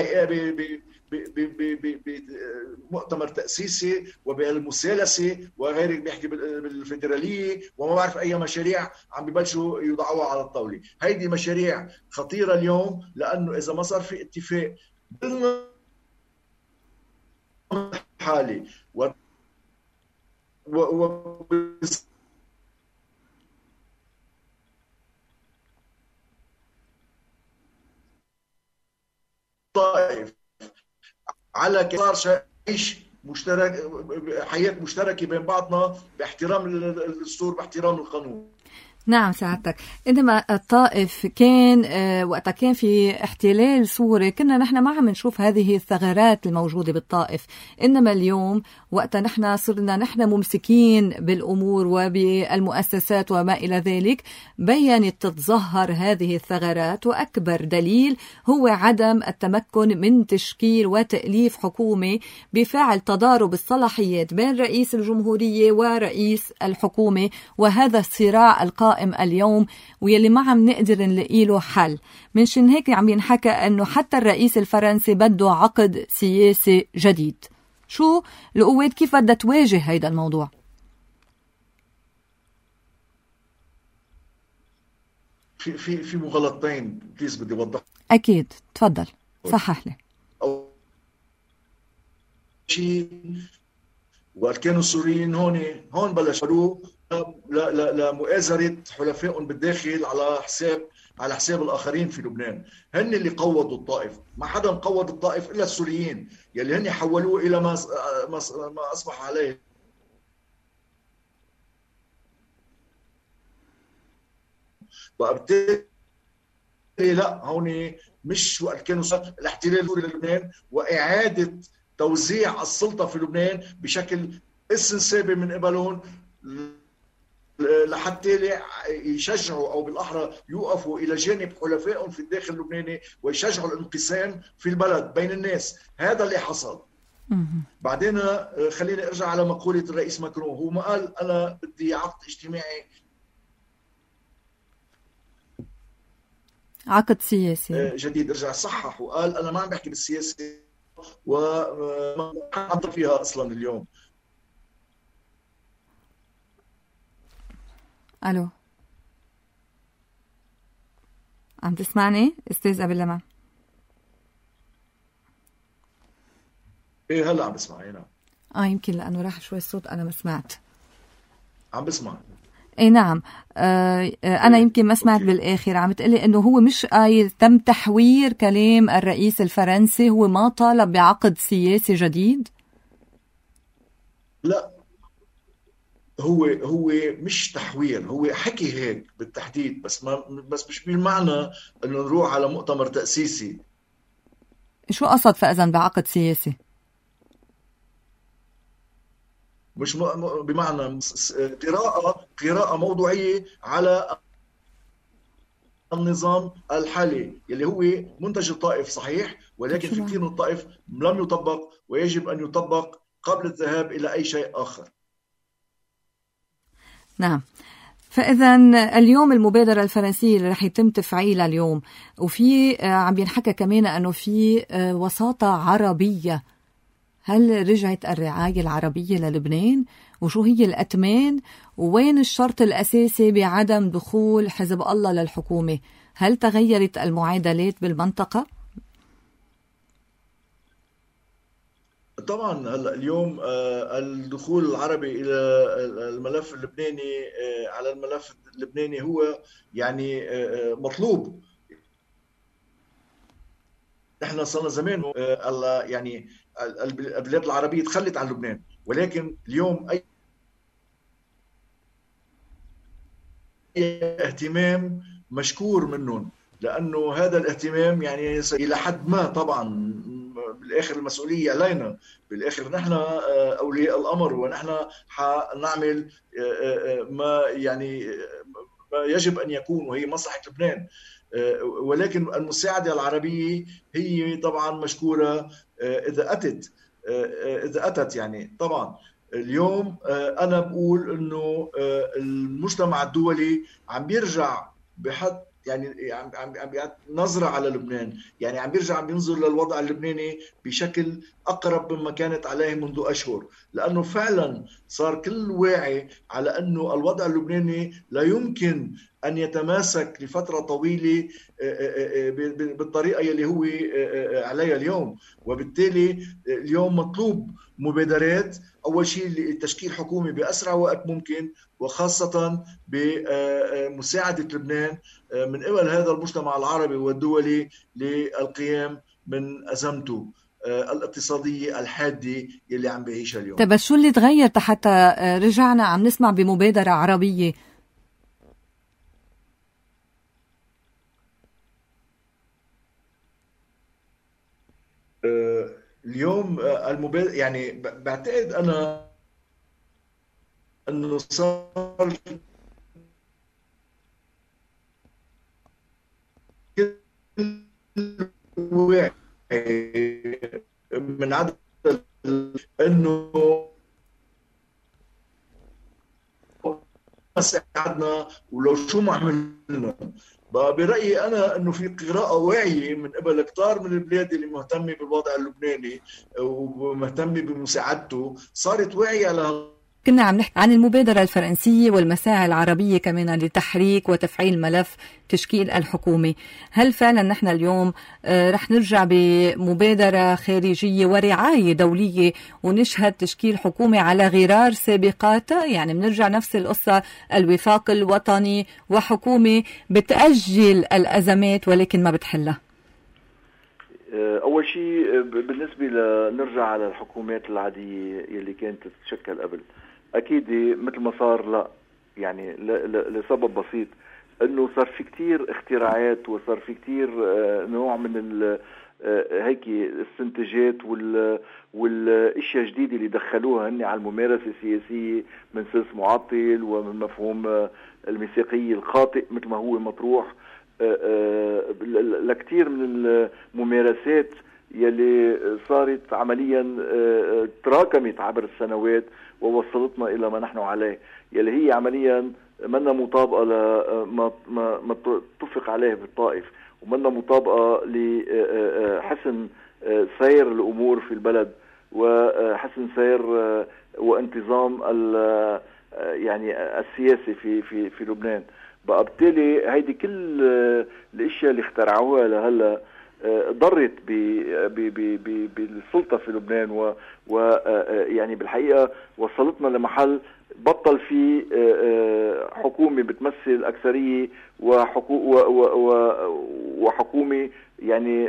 بمؤتمر تأسيسي وبالمثالثة وغيره، بيحكي بالفيدرالية وما بعرف أي مشاريع عم ببلشوا يوضعوها على الطاولة. هيدي مشاريع خطيرة اليوم، لأنه إذا ما صار في اتفاق حالي طائف على صار عيش مشترك، حياة مشتركة بين بعضنا باحترام الدستور باحترام القانون. نعم سعادتك، إنما الطائف كان وقتها كان في احتلال سوري كنا نحن ما عم نشوف هذه الثغرات الموجودة بالطائف. إنما اليوم وقتها نحن صرنا نحن ممسكين بالأمور وبالمؤسسات وما إلى ذلك، بيّنت تتظهر هذه الثغرات. وأكبر دليل هو عدم التمكن من تشكيل وتأليف حكومة بفعل تضارب الصلاحيات بين رئيس الجمهورية ورئيس الحكومة، وهذا الصراع القائم قائم اليوم ويلي ما عم نقدر نلاقي له حل. منشان هيك عم ينحكى أنه حتى الرئيس الفرنسي بده عقد سياسي جديد. شو القوات كيف بدها تواجه هيدا الموضوع؟ في مغالطتين بليز بدي اوضح. أكيد تفضل صحح لي. أول شيء وقت كانوا السوريين هون بلشوا لمؤازرة حلفائهم بالداخل على حساب الآخرين في لبنان. هن اللي قوضوا الطائف، ما حدا قوض الطائف إلا السوريين يلي هن حولوه إلى ما أصبح عليه. وبالتالي لا، هون مش وقت كانوا الاحتلال السوري للبنان وإعادة توزيع السلطة في لبنان بشكل استنسابي من قبلهم لحتى يشجعوا او بالاحرى يوقفوا الى جانب حلفائهم في الداخل اللبناني ويشجعوا الانقسام في البلد بين الناس. هذا اللي حصل. بعدين خليني ارجع على مقوله الرئيس ماكرون. هو ما قال انا بدي عقد اجتماعي، عقد سياسي جديد. ارجع صحح وقال انا ما عم بحكي بالسياسه وما عم فيها اصلا اليوم. الو، عم تسمعني استاذ ابي لمع؟ ايه هلا عم بسمع. نعم. يمكن لانه راح شوي الصوت انا ما سمعت. عم بسمع. اي نعم. انا يمكن ما سمعت بالاخر. عم تقلي انه هو مش قايل تم تحوير كلام الرئيس الفرنسي، هو ما طالب بعقد سياسي جديد؟ لا، هو مش تحوير، هو حكي هيك بالتحديد، بس مش بالمعنى انه نروح على مؤتمر تأسيسي. شو قصد فإذا بعقد سياسي؟ مش بمعنى قراءة موضوعية على النظام الحالي يلي هو منتج الطائف صحيح، ولكن في كثير من الطائف لم يطبق ويجب أن يطبق قبل الذهاب إلى أي شيء آخر. نعم. فإذا اليوم المبادرة الفرنسية اللي رح يتم تفعيلها اليوم، وفي عم ينحكى كمان أنه في وساطة عربية. هل رجعت الرعاية العربية للبنان؟ وشو هي الأتمان؟ ووين الشرط الأساسي بعدم دخول حزب الله للحكومة؟ هل تغيرت المعادلات بالمنطقة؟ طبعا هلا اليوم الدخول العربي الى الملف اللبناني، على الملف اللبناني هو يعني مطلوب. احنا صرنا زمان يعني البلاد العربيه تخلت عن لبنان، ولكن اليوم اي اهتمام مشكور منهم، لانه هذا الاهتمام يعني الى حد ما طبعا بالاخر المسؤوليه علينا، بالاخر نحن اولياء الامر ونحن حنعمل ما يعني ما يجب ان يكون وهي مصلحه لبنان. ولكن المساعده العربيه هي طبعا مشكوره اذا اتت يعني. طبعا اليوم انا بقول انه المجتمع الدولي عم بيرجع بحد يعني عم نظرة على لبنان، يعني عم بيرجع عم بينظر للوضع اللبناني بشكل أقرب مما كانت عليه منذ أشهر، لأنه فعلا صار كل واعي على أنه الوضع اللبناني لا يمكن أن يتماسك لفترة طويلة بالطريقة اللي هو عليها اليوم. وبالتالي اليوم مطلوب مبادرات، أول شيء تشكيل حكومة بأسرع وقت ممكن، وخاصة بمساعدة لبنان من قبل هذا المجتمع العربي والدولي للقيام من أزمته الاقتصادية الحادة يلي عم بيعيشها اليوم. طيب شو اللي تغير حتى رجعنا عم نسمع بمبادرة عربية؟ اليوم المبادرة يعني بعتقد أنا أنه صار واعي من عدد انه ساعدنا ولو شو ما عملنا. برأيي أنا أنه في قراءة واعية من قبل كتار من البلاد اللي مهتمة بالوضع اللبناني ومهتمة بمساعدته، صارت واعية على. كنا عم نحكي عن المبادرة الفرنسية والمساعي العربية كمان لتحريك وتفعيل ملف تشكيل الحكومة. هل فعلا نحن اليوم رح نرجع بمبادرة خارجية ورعاية دولية ونشهد تشكيل حكومة على غرار سابقاتها؟ يعني بنرجع نفس القصة، الوفاق الوطني وحكومة بتأجل الأزمات ولكن ما بتحلها. أول شيء بالنسبة لنرجع على الحكومات العادية اللي كانت تتشكل قبل، أكيد مثل ما صار لا، يعني لسبب بسيط، أنه صار في كتير اختراعات وصار في كتير نوع من هيك استنتاجات والاشياء جديدة اللي دخلوها هن على الممارسة السياسية من سلس معطل ومن مفهوم الميثاقية الخاطئ مثل ما هو مطروح لكتير من الممارسات يلي صارت عمليا تراكمت عبر السنوات ووصلتنا إلى ما نحن عليه، يلي هي عمليا منا مطابقة ما اتفق عليه بالطائف، ومنا مطابقة لحسن سير الأمور في البلد وحسن سير وانتظام يعني السياسي في لبنان. بقى بالتالي هيدي كل الاشياء اللي اخترعوها لهلا ضرت بالسلطة في لبنان يعني بالحقيقة وصلتنا لمحل بطل في حكومة بتمثل أكثرية وحكومة يعني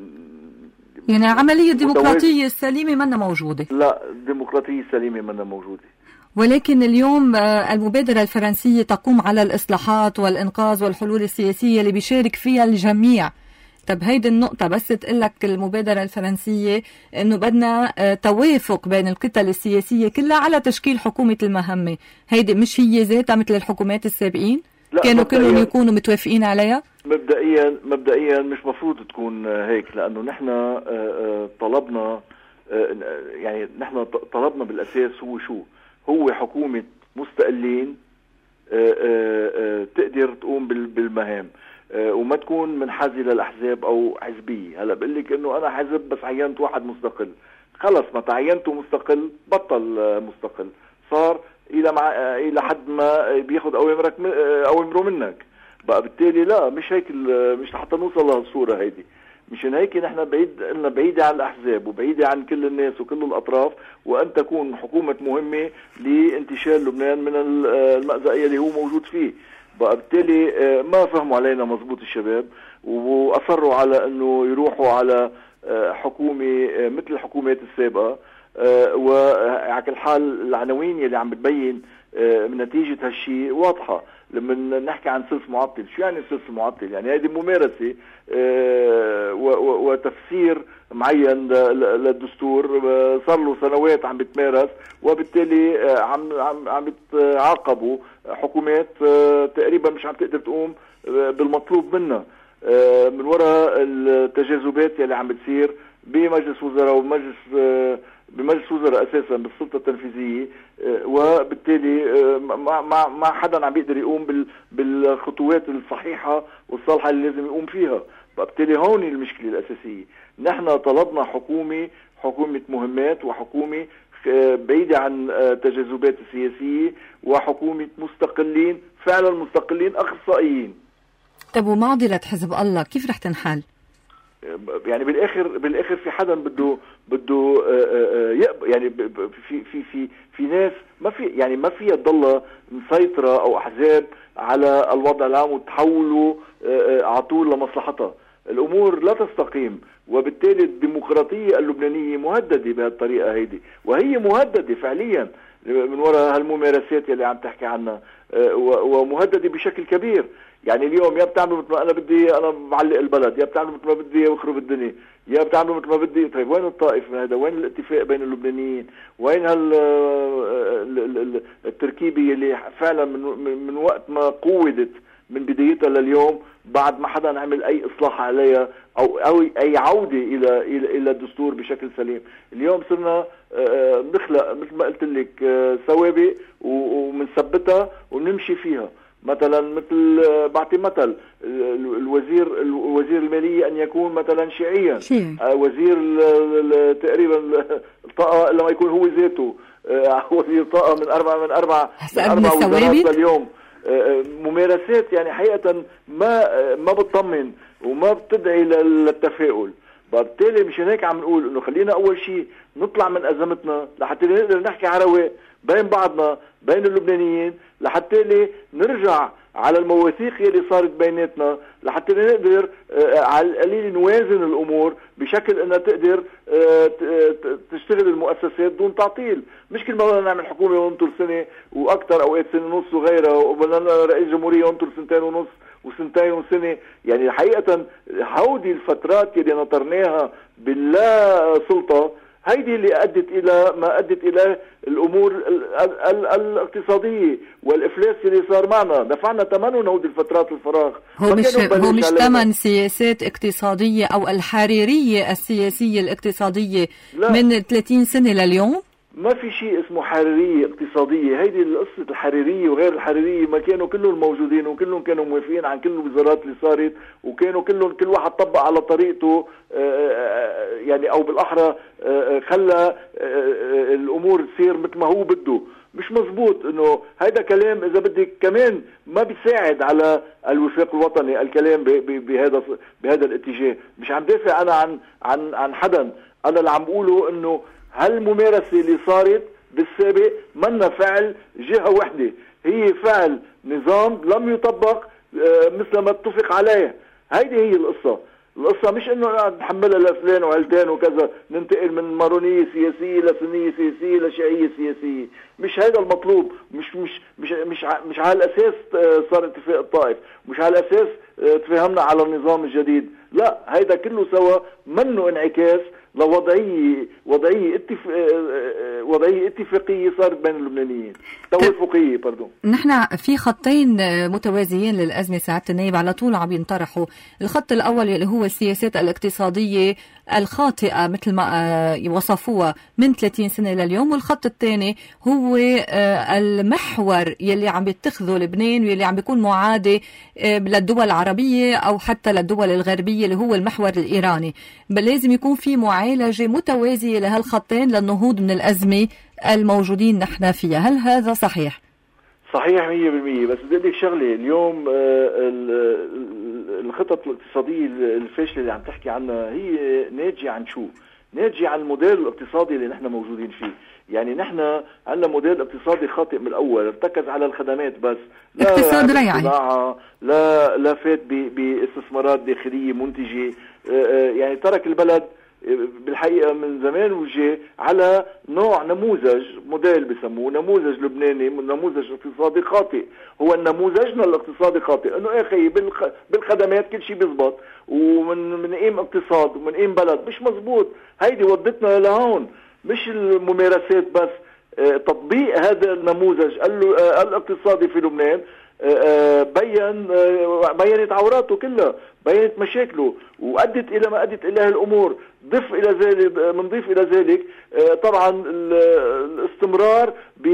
عملية ديمقراطية السليمة منا موجودة. لا، الديمقراطية السليمة منا موجودة. ولكن اليوم المبادرة الفرنسية تقوم على الإصلاحات والإنقاذ والحلول السياسية اللي بيشارك فيها الجميع. طب هيدي النقطة بس تقلك المبادرة الفرنسية إنه بدنا توافق بين الكتل السياسية كلها على تشكيل حكومة المهمة، هيدي مش هي ذاتها مثل الحكومات السابقين؟ كانوا كلهم يكونوا متوافقين عليها؟ مبدئيا مش مفروض تكون هيك، لأنه نحن طلبنا يعني نحن طلبنا بالأساس هو حكومة مستقلين تقدر تقوم بالمهام وما تكون منحازة للأحزاب أو حزبية. هلا بقول لك إنه أنا حزب بس عينت واحد مستقل، خلص ما تعينته مستقل بطل مستقل، صار إلى حد ما بياخد أوامره منك. بقى بالتالي لا، مش هيك، مش حتى نوصل لهالصورة هيدي. مشان هيك نحن بعيدة عن الأحزاب وبعيدة عن كل الناس وكل الأطراف، وأن تكون حكومة مهمة لانتشال لبنان من المأزق اللي هو موجود فيه. بقى بالتالي ما فهموا علينا مزبوط الشباب، وأصروا على أنه يروحوا على حكومة مثل الحكومات السابقة، وعلى كل حال العناوين اللي عم بتبين نتيجة هالشيء واضحة. لما نحكي عن سلس معطل، شو يعني سلس معطل؟ يعني هذه ممارسة وتفسير معين للدستور صار له سنوات عم بتمارس، وبالتالي عم بتعاقبوا حكومات تقريبا مش عم تقدر تقوم بالمطلوب منها من وراء التجاذبات اللي عم بتصير بمجلس وزراء بمجلس وزراء اساسا بالسلطه التنفيذيه، وبالتالي ما حدا عم بيقدر يقوم بالخطوات الصحيحه والصالحه اللي لازم يقوم فيها. فبالتالي هون المشكله الاساسيه. نحن طلبنا حكومه مهمات، وحكومه بعيده عن تجاذبات السياسيه، وحكومه مستقلين، فعلا مستقلين اخصائيين. طب ومعضله حزب الله كيف رح تنحل؟ يعني بالاخر في حدا بده يعني في ناس ما فيها تضل مسيطره او احزاب على الوضع العام وتحولوا على طول لمصلحتها. الامور لا تستقيم، وبالتالي الديمقراطيه اللبنانيه مهدده بهالطريقه هيدي، وهي مهدده فعليا من وراء هالممارسات اللي عم تحكي عنها، ومهدده بشكل كبير. يعني اليوم يا بتعملوا مثل ما انا بدي، انا بعلق البلد، يا بتعملوا مثل ما بدي واخرب الدنيا، يا بتعملوا مثل ما بدي. طيب وين الطائف من هذا؟ وين الاتفاق بين اللبنانيين؟ وين التركيبه اللي فعلا من وقت ما قودت من بدايتها لليوم بعد ما حدا عمل اي اصلاح عليها او اي عوده الى الدستور بشكل سليم. اليوم صرنا نخلق مثل ما قلت لك سوابق ومنثبتها ونمشي فيها. مثلا مثل بعطي مثل الوزير المالية أن يكون مثلا شيعيا، وزير تقريبا الطاقة لما يكون هو ذاته وزير طاقة من أربع وزارات اليوم. ممارسات يعني حقيقة ما بتطمن وما بتدعي للتفاؤل. بالتالي مش هيك عم نقول انه خلينا اول شيء نطلع من ازمتنا لحتى نقدر نحكي على رواق بين بعضنا بين اللبنانيين، لحتى نرجع على المواثيق اللي صارت بيناتنا، لحتى نقدر على القليل نوازن الامور بشكل انها تقدر تشتغل المؤسسات دون تعطيل. مش كل مرة نعمل حكومة وننطر سنة واكثر، اوقات سنة ونص وغيرها، وبدنا رئيس جمهورية وننطر سنتين ونص وسنتين وسنة. يعني حقيقة هودي الفترات اللي نطرناها باللا سلطة هيدي اللي أدت إلى ما أدت إلى الأمور الاقتصادية والإفلاس اللي صار معنا. دفعنا ثمنهم هودي الفترات الفراغ. هو مش ثمن سياسات اقتصادية أو الحريرية السياسية الاقتصادية من 30 سنة لليوم؟ ما في شيء اسمه حريرية اقتصادية. هيدي القصة الحريرية وغير الحريرية ما كانوا كلهم موجودين وكلهم كانوا موافقين عن كل الوزارات اللي صارت، وكانوا كل واحد طبق على طريقته، يعني او بالاحرى خلى الامور تصير مثل ما هو بده. مش مزبوط انه هيدا كلام اذا بدك كمان ما بيساعد على الوفاق الوطني الكلام بهذا الاتجاه. مش عم دافع انا عن حدا، انا اللي عم بقوله انه هالممارسة اللي صارت بالسابق منا فعل جهة وحدة، هي فعل نظام لم يطبق مثل ما اتفق عليه. هيدي هي القصة مش انه نحملها لفلان وعلتان وكذا، ننتقل من مارونية سياسية لسنية سياسية لشيعية سياسية. مش هذا المطلوب. مش على الاساس صار اتفاق الطائف، مش على الاساس تفاهمنا على النظام الجديد. لا، هيدا كله سوا منه انعكاس لوضعية اتفاقية صارت بين اللبنانيين، توافقية باردون. نحن في خطين متوازيين للأزمة سعادة النائب على طول عم ينطرحوا. الخط الأول اللي هو السياسات الاقتصادية الخاطئة مثل ما وصفوها من 30 سنة لليوم، والخط الثاني هو المحور يلي عم يتخذه لبنان ويلي عم بيكون معادي للدول العربية أو حتى للدول الغربية اللي هو المحور الإيراني. بل لازم يكون في معالجة متوازية لهالخطين للنهوض من الأزمة الموجودين نحن فيها. هل هذا صحيح؟ صحيح 100%. بس بدي أقول لك شغلة. اليوم الخطط الاقتصادية الفاشلة اللي عم تحكي عنها هي ناتجة عن شو؟ ناتجة عن الموديل الاقتصادي اللي نحن موجودين فيه. يعني نحن عندنا موديل اقتصادي خاطئ من الأول، ارتكز على الخدمات بس، لا اقتصاد ريعي، لا فات باستثمارات داخلية منتجة. يعني ترك البلد بالحقيقة من زمان وجه على نوع نموذج موديل بسموه نموذج لبناني، نموذج اقتصادي خاطئ. هو نموذجنا الاقتصادي خاطئ، انه يا اخي بالخدمات كل شيء بيزبط ومن قيم اقتصاد ومن قيم بلد. مش مزبوط. هيدي ودتنا لهون. مش الممارسات بس، تطبيق هذا النموذج الاقتصادي في لبنان بينت عوراته كلها، بينت مشاكله، وأدت إلى ما أدت إليه الأمور. بنضيف إلى ذلك طبعا الاستمرار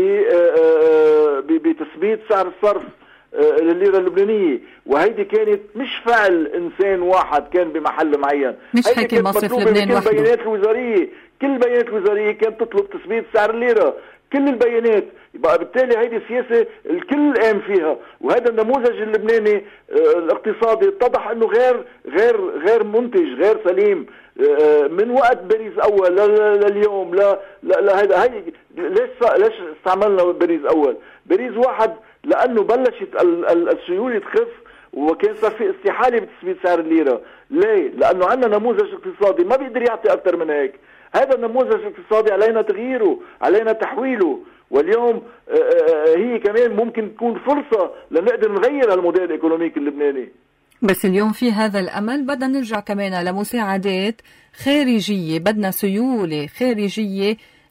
بتثبيت سعر الصرف للليرة اللبنانية، وهيدي كانت مش فعل إنسان واحد كان بمحل معين، مش حكي مصرف لبنان وحده. كل البيانات الوزارية كانت تطلب تثبيت سعر الليرة، كل البيانات. يبقى بالتالي هيدي السياسة الكل قام فيها، وهذا النموذج اللبناني الاقتصادي اتضح انه غير منتج، غير سليم من وقت باريس اول لليوم. لا هيدا ليش استعملنا باريس اول؟ باريس واحد لانه بلشت السيولة تخف وكان صار في استحالة بتثبيت سعر الليرة. ليه؟ لانه عندنا نموذج اقتصادي ما بيقدر يعطي اكثر من هيك. هذا النموذج الاقتصادي علينا تغييره، علينا تحويله. واليوم هي كمان ممكن تكون فرصة لنقدر نغير الموديل الايكونوميكي اللبناني. بس اليوم في هذا الأمل بدنا نرجع كمان لمساعدات خارجية، بدنا سيولة خارجية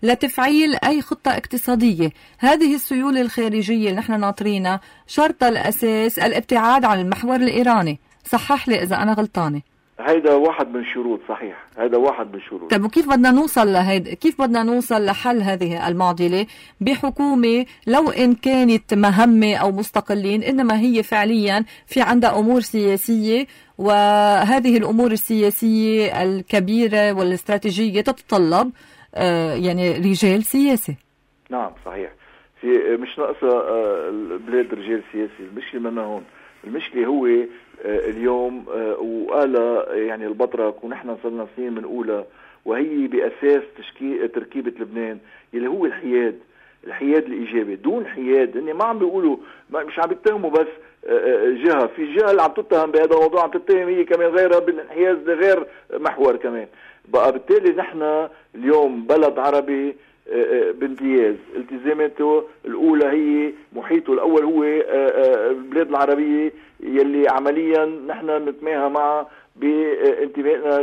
لتفعيل أي خطة اقتصادية. هذه السيولة الخارجية اللي نحن ناطرينها شرط الأساس الابتعاد عن المحور الإيراني. صحح لي إذا أنا غلطانة. هيدا واحد من الشروط. صحيح، هذا واحد من الشروط. طيب وكيف بدنا نوصل كيف بدنا نوصل لحل هذه المعضلة بحكومة لو إن كانت مهمة أو مستقلين، إنما هي فعليا في عندها أمور سياسية، وهذه الأمور السياسية الكبيرة والاستراتيجية تتطلب يعني رجال سياسي. نعم صحيح. في مش ناقصة البلاد رجال سياسي. المشكلة منا هون، المشكلة هو اليوم وقال يعني البطرك ونحن صرنا سنين بنقولها، وهي بأساس تركيبة لبنان اللي هو الحياد الإيجابي. دون حياد هن ما عم بيقولوا، مش عم بيتهموا بس جهة، في جهة اللي عم تتهم بهذا الموضوع عم تتهم هي كمان غيرها بالانحياز لغير محور كمان. بقى بالتالي نحن اليوم بلد عربي بامتياز، التزاماته الأولى هي محيطه الأول هو البلاد العربية يلي عمليا نحن نتماهى معها بانتمائنا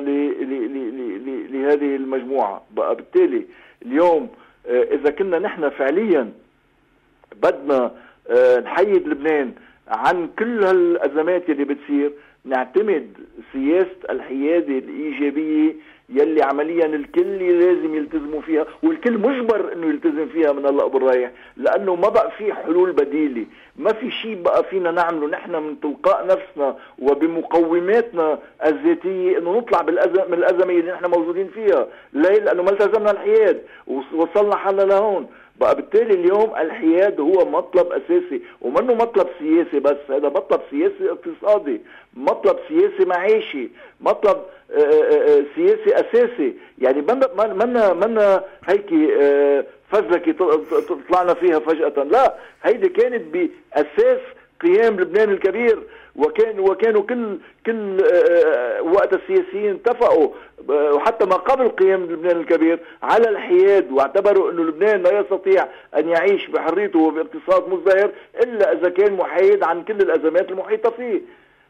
لهذه المجموعة. بقى بالتالي اليوم إذا كنا نحن فعليا بدنا نحيد لبنان عن كل هالأزمات اللي بتصير، نعتمد سياسة الحيادة الإيجابية يلي عمليا الكل لازم يلتزموا فيها، والكل مجبر انه يلتزم فيها من هلا بالرايح، لانه ما بقى في حلول بديله، ما في شيء بقى فينا نعمله نحن من تلقاء نفسنا وبمقوماتنا الذاتيه انه نطلع من الازمه اللي نحن موجودين فيها. ليه؟ لانه ما التزمنا الحياد ووصلنا حالنا لهون. بقى بالتالي اليوم الحياد هو مطلب اساسي، ومنه مطلب سياسي بس، هذا مطلب سياسي اقتصادي، مطلب سياسي معيشي، مطلب سياسي اساسي. يعني منا هيك فزلكه طلعنا فيها فجأة، لا، هيدي كانت باساس قيام لبنان الكبير، وكانوا كل وقت السياسيين اتفقوا وحتى ما قبل قيام لبنان الكبير على الحياد، واعتبروا انه لبنان لا يستطيع ان يعيش بحريته وباقتصاد مزدهر الا اذا كان محايد عن كل الازمات المحيطه فيه.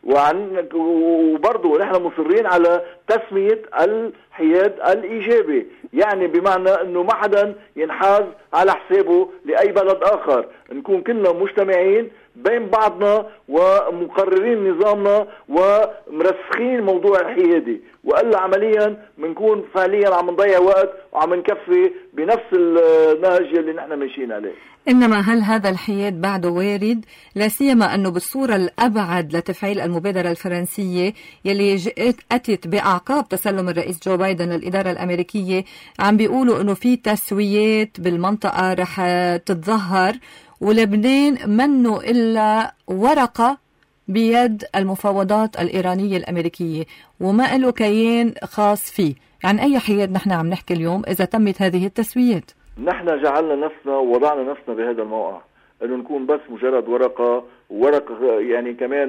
وبرضه نحن مصرين على تسمية الحياد الإيجابي، يعني بمعنى أنه ما حدا ينحاز على حسابه لأي بلد آخر، نكون كلنا مجتمعين بين بعضنا ومقررين نظامنا ومرسخين موضوع الحيادي، وإلا عمليا بنكون فعليا عم نضيع وقت وعم نكفي بنفس النهج اللي نحن ماشيين عليه. إنما هل هذا الحياد بعده وارد؟ لا سيما أنه بالصورة الأبعد لتفعيل المبادرة الفرنسية يلي أتت بأعقاب تسلم الرئيس جو بايدن للإدارة الأمريكية، عم بيقولوا أنه في تسويات بالمنطقة رح تتظهر، ولبنان منه إلا ورقة بيد المفاوضات الإيرانية الأمريكية وما له كيان خاص فيه. عن أي حياد نحن عم نحكي اليوم إذا تمت هذه التسويات؟ نحن جعلنا نفسنا ووضعنا نفسنا بهذا الموقع انه نكون بس مجرد ورقة يعني كمان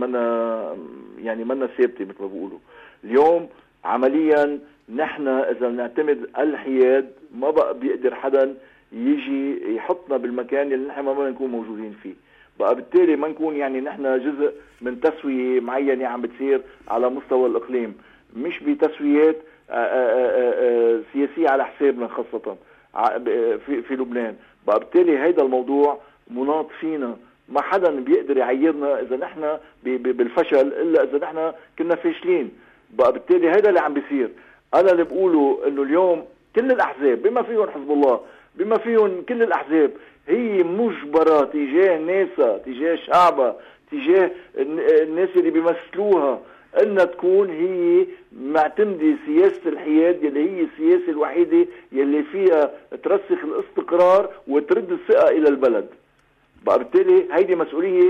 منا ثابتة مثل ما بيقولوا. اليوم عمليا نحن اذا نعتمد الحياد ما بقى بيقدر حدا يجي يحطنا بالمكان اللي نحن ما نكون موجودين فيه. بقى بالتالي ما نكون يعني نحن جزء من تسوية معينة عم بتصير على مستوى الإقليم، مش بتسويات سياسية على حسابنا خاصة في لبنان. بقى بالتالي هيدا الموضوع مناط فينا، ما حدا بيقدر يعيرنا إذا نحن بالفشل إلا إذا نحن كنا فاشلين. بقى بالتالي هيدا اللي عم بيصير. أنا اللي بقوله إنه اليوم كل الأحزاب بما فيهم حزب الله بما فيهم كل الأحزاب هي مجبرة تجاه ناسها، تجاه شعبها، تجاه الناس اللي بيمثلوها، أنها تكون هي معتمدة سياسة الحياد يلي هي السياسة الوحيدة يلي فيها ترسخ الاستقرار وترد الثقة إلى البلد. بقى بالتالي هيدي مسؤولية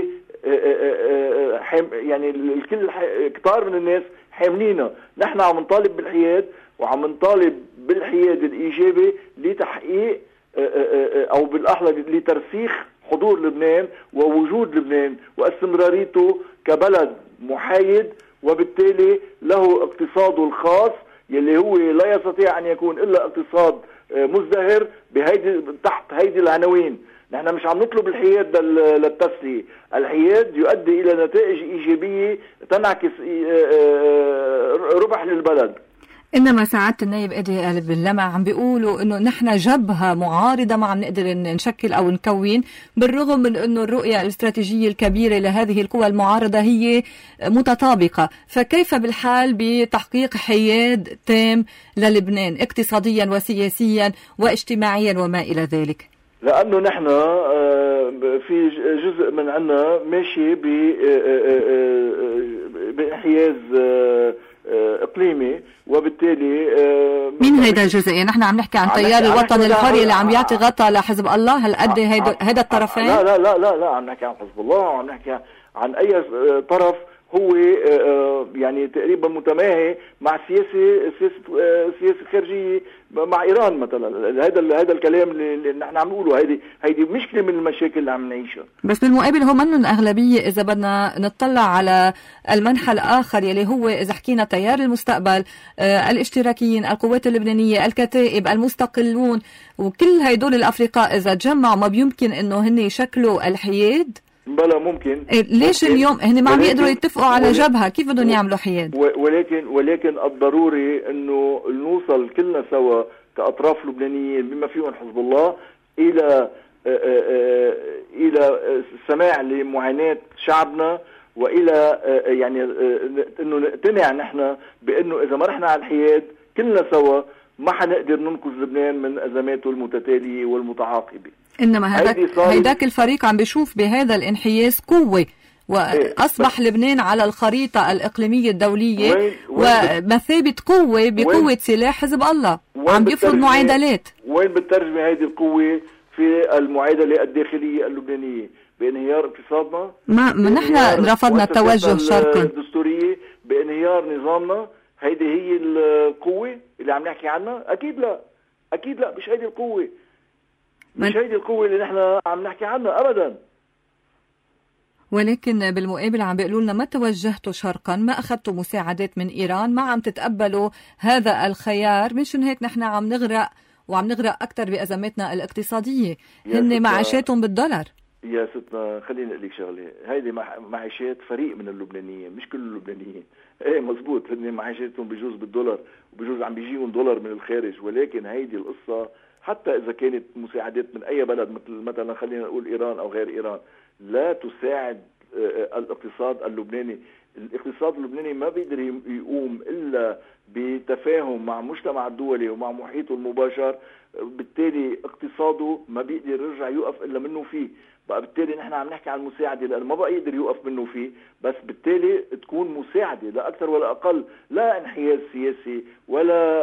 يعني الكل كتار من الناس حاملينها. نحن عم نطالب بالحياد وعم نطالب بالحياد الإيجابي لتحقيق أو بالأحلى لترسيخ حضور لبنان ووجود لبنان واستمراريته كبلد محايد، وبالتالي له اقتصاده الخاص يلي هو لا يستطيع أن يكون إلا اقتصاد مزدهر تحت هيدي العناوين. نحن مش عم نطلب الحياد للتسلية، الحياد يؤدي إلى نتائج إيجابية تنعكس ربح للبلد. إنما سعادة النائب إدي قلب اللمع عم بيقولوا إنه نحن جبهة معارضة ما عم نقدر نشكل أو نكون، بالرغم من إنه الرؤية الاستراتيجية الكبيرة لهذه القوى المعارضة هي متطابقة. فكيف بالحال بتحقيق حياد تام للبنان اقتصاديا وسياسيا واجتماعيا وما إلى ذلك؟ لأنه نحن في جزء من عنا ماشي بانحياز اقليمي، وبالتالي مين هيدا الجزء؟ يعني نحن عم نحكي عن تيار الوطن الحر اللي عم يعطي غطاء لحزب الله، هل قد هيدا الطرفين؟ لا لا لا لا لا، عم نحكي عن حزب الله وعم نحكي عن اي طرف هو يعني تقريبا متماهي مع سياسة خارجية مع إيران مثلا. هذا الكلام اللي نحن عم نقوله، هيدي مشكلة من المشاكل اللي عم نعيشها. بس بالمقابل هو منن أغلبية إذا بدنا نطلع على المنحى الآخر يلي هو إذا حكينا تيار المستقبل، الاشتراكيين، القوات اللبنانية، الكتائب، المستقلون، وكل هيدول الأفرقاء إذا تجمعوا ما بيمكن إنه هن يشكلوا الحياد؟ بلا ممكن. ليش ممكن. اليوم هن ما عم يقدروا يتفقوا على جبهة، كيف بدهم يعملوا حياد؟ ولكن الضروري انه نوصل كلنا سوا كأطراف لبنانيين بما فيهم حزب الله الى السماع لمعاناة شعبنا، والى يعني انه نقتنع نحن بانه اذا ما رحنا على الحياد كلنا سوا ما حنقدر ننقذ لبنان من ازماته المتتالية والمتعاقبة. إنما هيداك الفريق عم بيشوف بهذا الانحياز قوة، وأصبح لبنان على الخريطة الإقليمية الدولية ومثابة قوة بقوة سلاح حزب الله، عم بيفرض معادلات. وين بترجمة هذه القوة في المعادلة الداخلية اللبنانية؟ بانهيار اقتصادنا، ما نحن رفضنا التوجه شرقا الدستورية، بانهيار نظامنا. هيدي هي القوة اللي عم نحكي عنها؟ أكيد لا، أكيد لا، مش هيدي القوة، مش هيدي القوة اللي نحن عم نحكي عنها أبدا. ولكن بالمقابل عم بيقولوا لنا ما توجهتوا شرقا، ما أخذتوا مساعدات من إيران، ما عم تتقبلوا هذا الخيار، مشان هيك نحن عم نغرق أكثر بأزماتنا الاقتصادية. هن معاشاتهم بالدولار. يا ستنا خليني أقول لك شغلة، هيدي معاشات فريق من اللبنانيين مش كل اللبنانيين. ايه مزبوط، هن معاشاتهم بجوز بالدولار وبجوز عم بيجيهم دولار من الخارج، ولكن هيدي القصة حتى إذا كانت مساعدات من أي بلد مثلا خلينا نقول إيران أو غير إيران لا تساعد الاقتصاد اللبناني. الاقتصاد اللبناني ما بيقدر يقوم إلا بتفاهم مع المجتمع الدولي ومع محيطه المباشر، بالتالي اقتصاده ما بيقدر يرجع يوقف إلا منه فيه. بقى بالتالي نحن عم نحكي عن مساعدة لأنه ما بقى يقدر يوقف منه فيه، بس بالتالي تكون مساعدة لا أكثر ولا أقل، لا انحياز سياسي ولا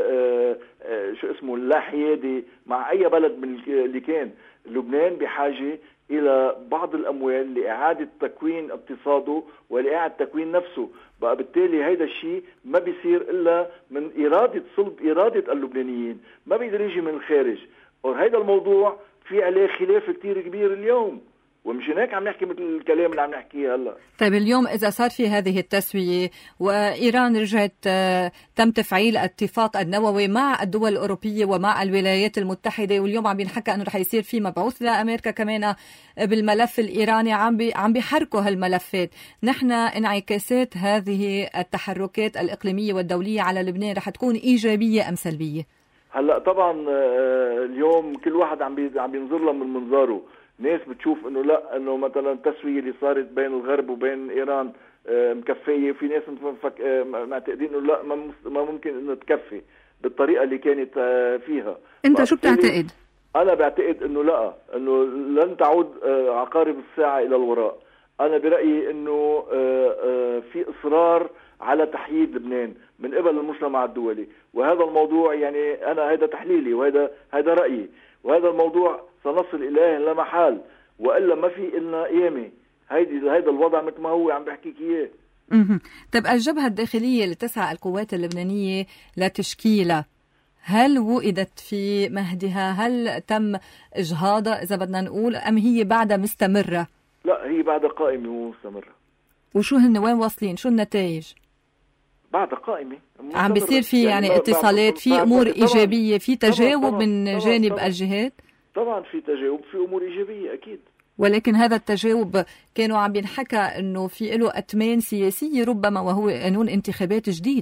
لا حيادي مع أي بلد من اللي كان. لبنان بحاجة إلى بعض الأموال لإعادة تكوين اقتصاده ولإعادة تكوين نفسه. بقى بالتالي هيدا الشيء ما بيصير إلا من صلب إرادة اللبنانيين، ما بيقدر يجي من الخارج. وهيدا الموضوع في عليه خلاف كتير كبير اليوم، ومش هناك عم نحكي مثل الكلام اللي عم نحكيه هلا. طيب اليوم إذا صار في هذه التسوية وإيران رجعت تم تفعيل الاتفاق النووي مع الدول الأوروبية ومع الولايات المتحدة، واليوم عم بينحكى أنه رح يصير في مبعوث لأمريكا كمان بالملف الإيراني، عم بيحركوا هالملفات. نحن انعكاسات هذه التحركات الإقليمية والدولية على لبنان رح تكون إيجابية أم سلبية؟ هلا طبعا اليوم كل واحد عم بينظر له من منظاره. ناس بتشوف انه لا، انه مثلا التسوية اللي صارت بين الغرب وبين ايران مكفية، في ناس معتقدين انه لا، ما ممكن انه تكفي بالطريقة اللي كانت فيها. انت شو بتعتقد؟ انا بعتقد انه لا، انه لن تعود عقارب الساعة الى الوراء. انا برأيي انه في اصرار على تحييد لبنان من قبل المجتمع الدولي، وهذا الموضوع يعني انا هذا تحليلي وهذا رأيي، وهذا الموضوع سنصل إليه لا محال، وإلا ما في إلنا قيامة. هيدا الوضع مثل ما هو عم بحكيك إياه. طيب الجبهة الداخلية اللي تسعى القوات اللبنانية لتشكيلها، هل وئدت في مهدها؟ هل تم إجهاضها إذا بدنا نقول، أم هي بعدها مستمرة؟ لا، هي بعدها قائمة ومستمرة. وشو هن وين واصلين؟ شو النتائج؟ بعد قائمة عم بيصير في يعني اتصالات، في أمور إيجابية، في تجاوب من جانب الجهات؟ طبعا في تجاوب، في أمور إيجابية أكيد. ولكن هذا التجاوب كانوا عم بينحكى أنه في له أتمان سياسية ربما، وهو قانون انتخابات جديد.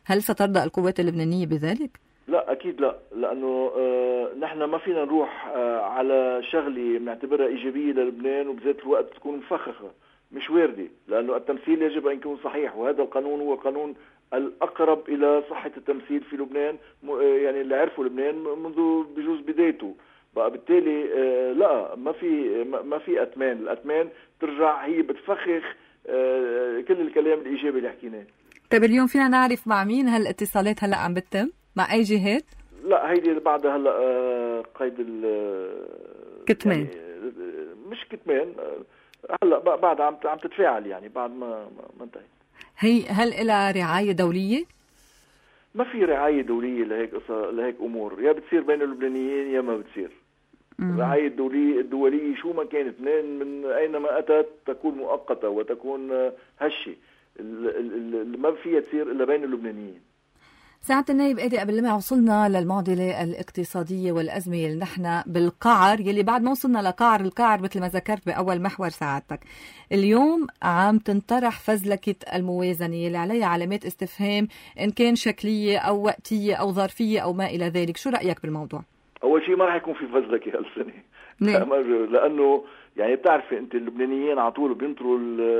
هل سترضى القوات اللبنانية بذلك؟ لا أكيد لا، لأنه نحن ما فينا نروح على شغلة بنعتبرها إيجابية للبنان وبذات الوقت تكون مفخخة، مش واردة، لأنه التمثيل يجب أن يكون صحيح، وهذا القانون هو قانون الأقرب إلى صحة التمثيل في لبنان، يعني اللي عرفوا لبنان منذ بجوز بدايته. بقى بالتالي لا، ما في أتمان، الأتمان ترجع هي بتفخخ كل الكلام الإيجابي اللي حكيناه. طيب اليوم فينا نعرف مع مين هالاتصالات هلا عم بتتم؟ مع أي جهات؟ لا هيدي بعدها هلا قيد كتمان، يعني مش كتمان، هلا بعد عم تتفاعل، يعني بعد ما انتهت. هل إلها رعاية دولية؟ ما في رعاية دولية لهيك أمور، يا بتصير بين اللبنانيين يا ما بتصير. الرعاية الدولية شو ما كانت من أينما أتت تكون مؤقتة وتكون هشة، ما فيها تصير إلا بين اللبنانيين. سعادة النائب آدي، قبل ما وصلنا للمعضلة الاقتصادية والأزمة اللي نحن بالقعر، يلي بعد ما وصلنا القعر مثل ما ذكرت بأول محور سعادتك، اليوم عم تنطرح فزلكة الموازنة اللي عليها علامات استفهام إن كان شكلية أو وقتية أو ظرفية أو ما إلى ذلك. شو رأيك بالموضوع؟ أول شيء ما رح يكون في فزلكة هالسنة لأنه يعني بتعرفي أنت اللبنانيين على طول بينطروا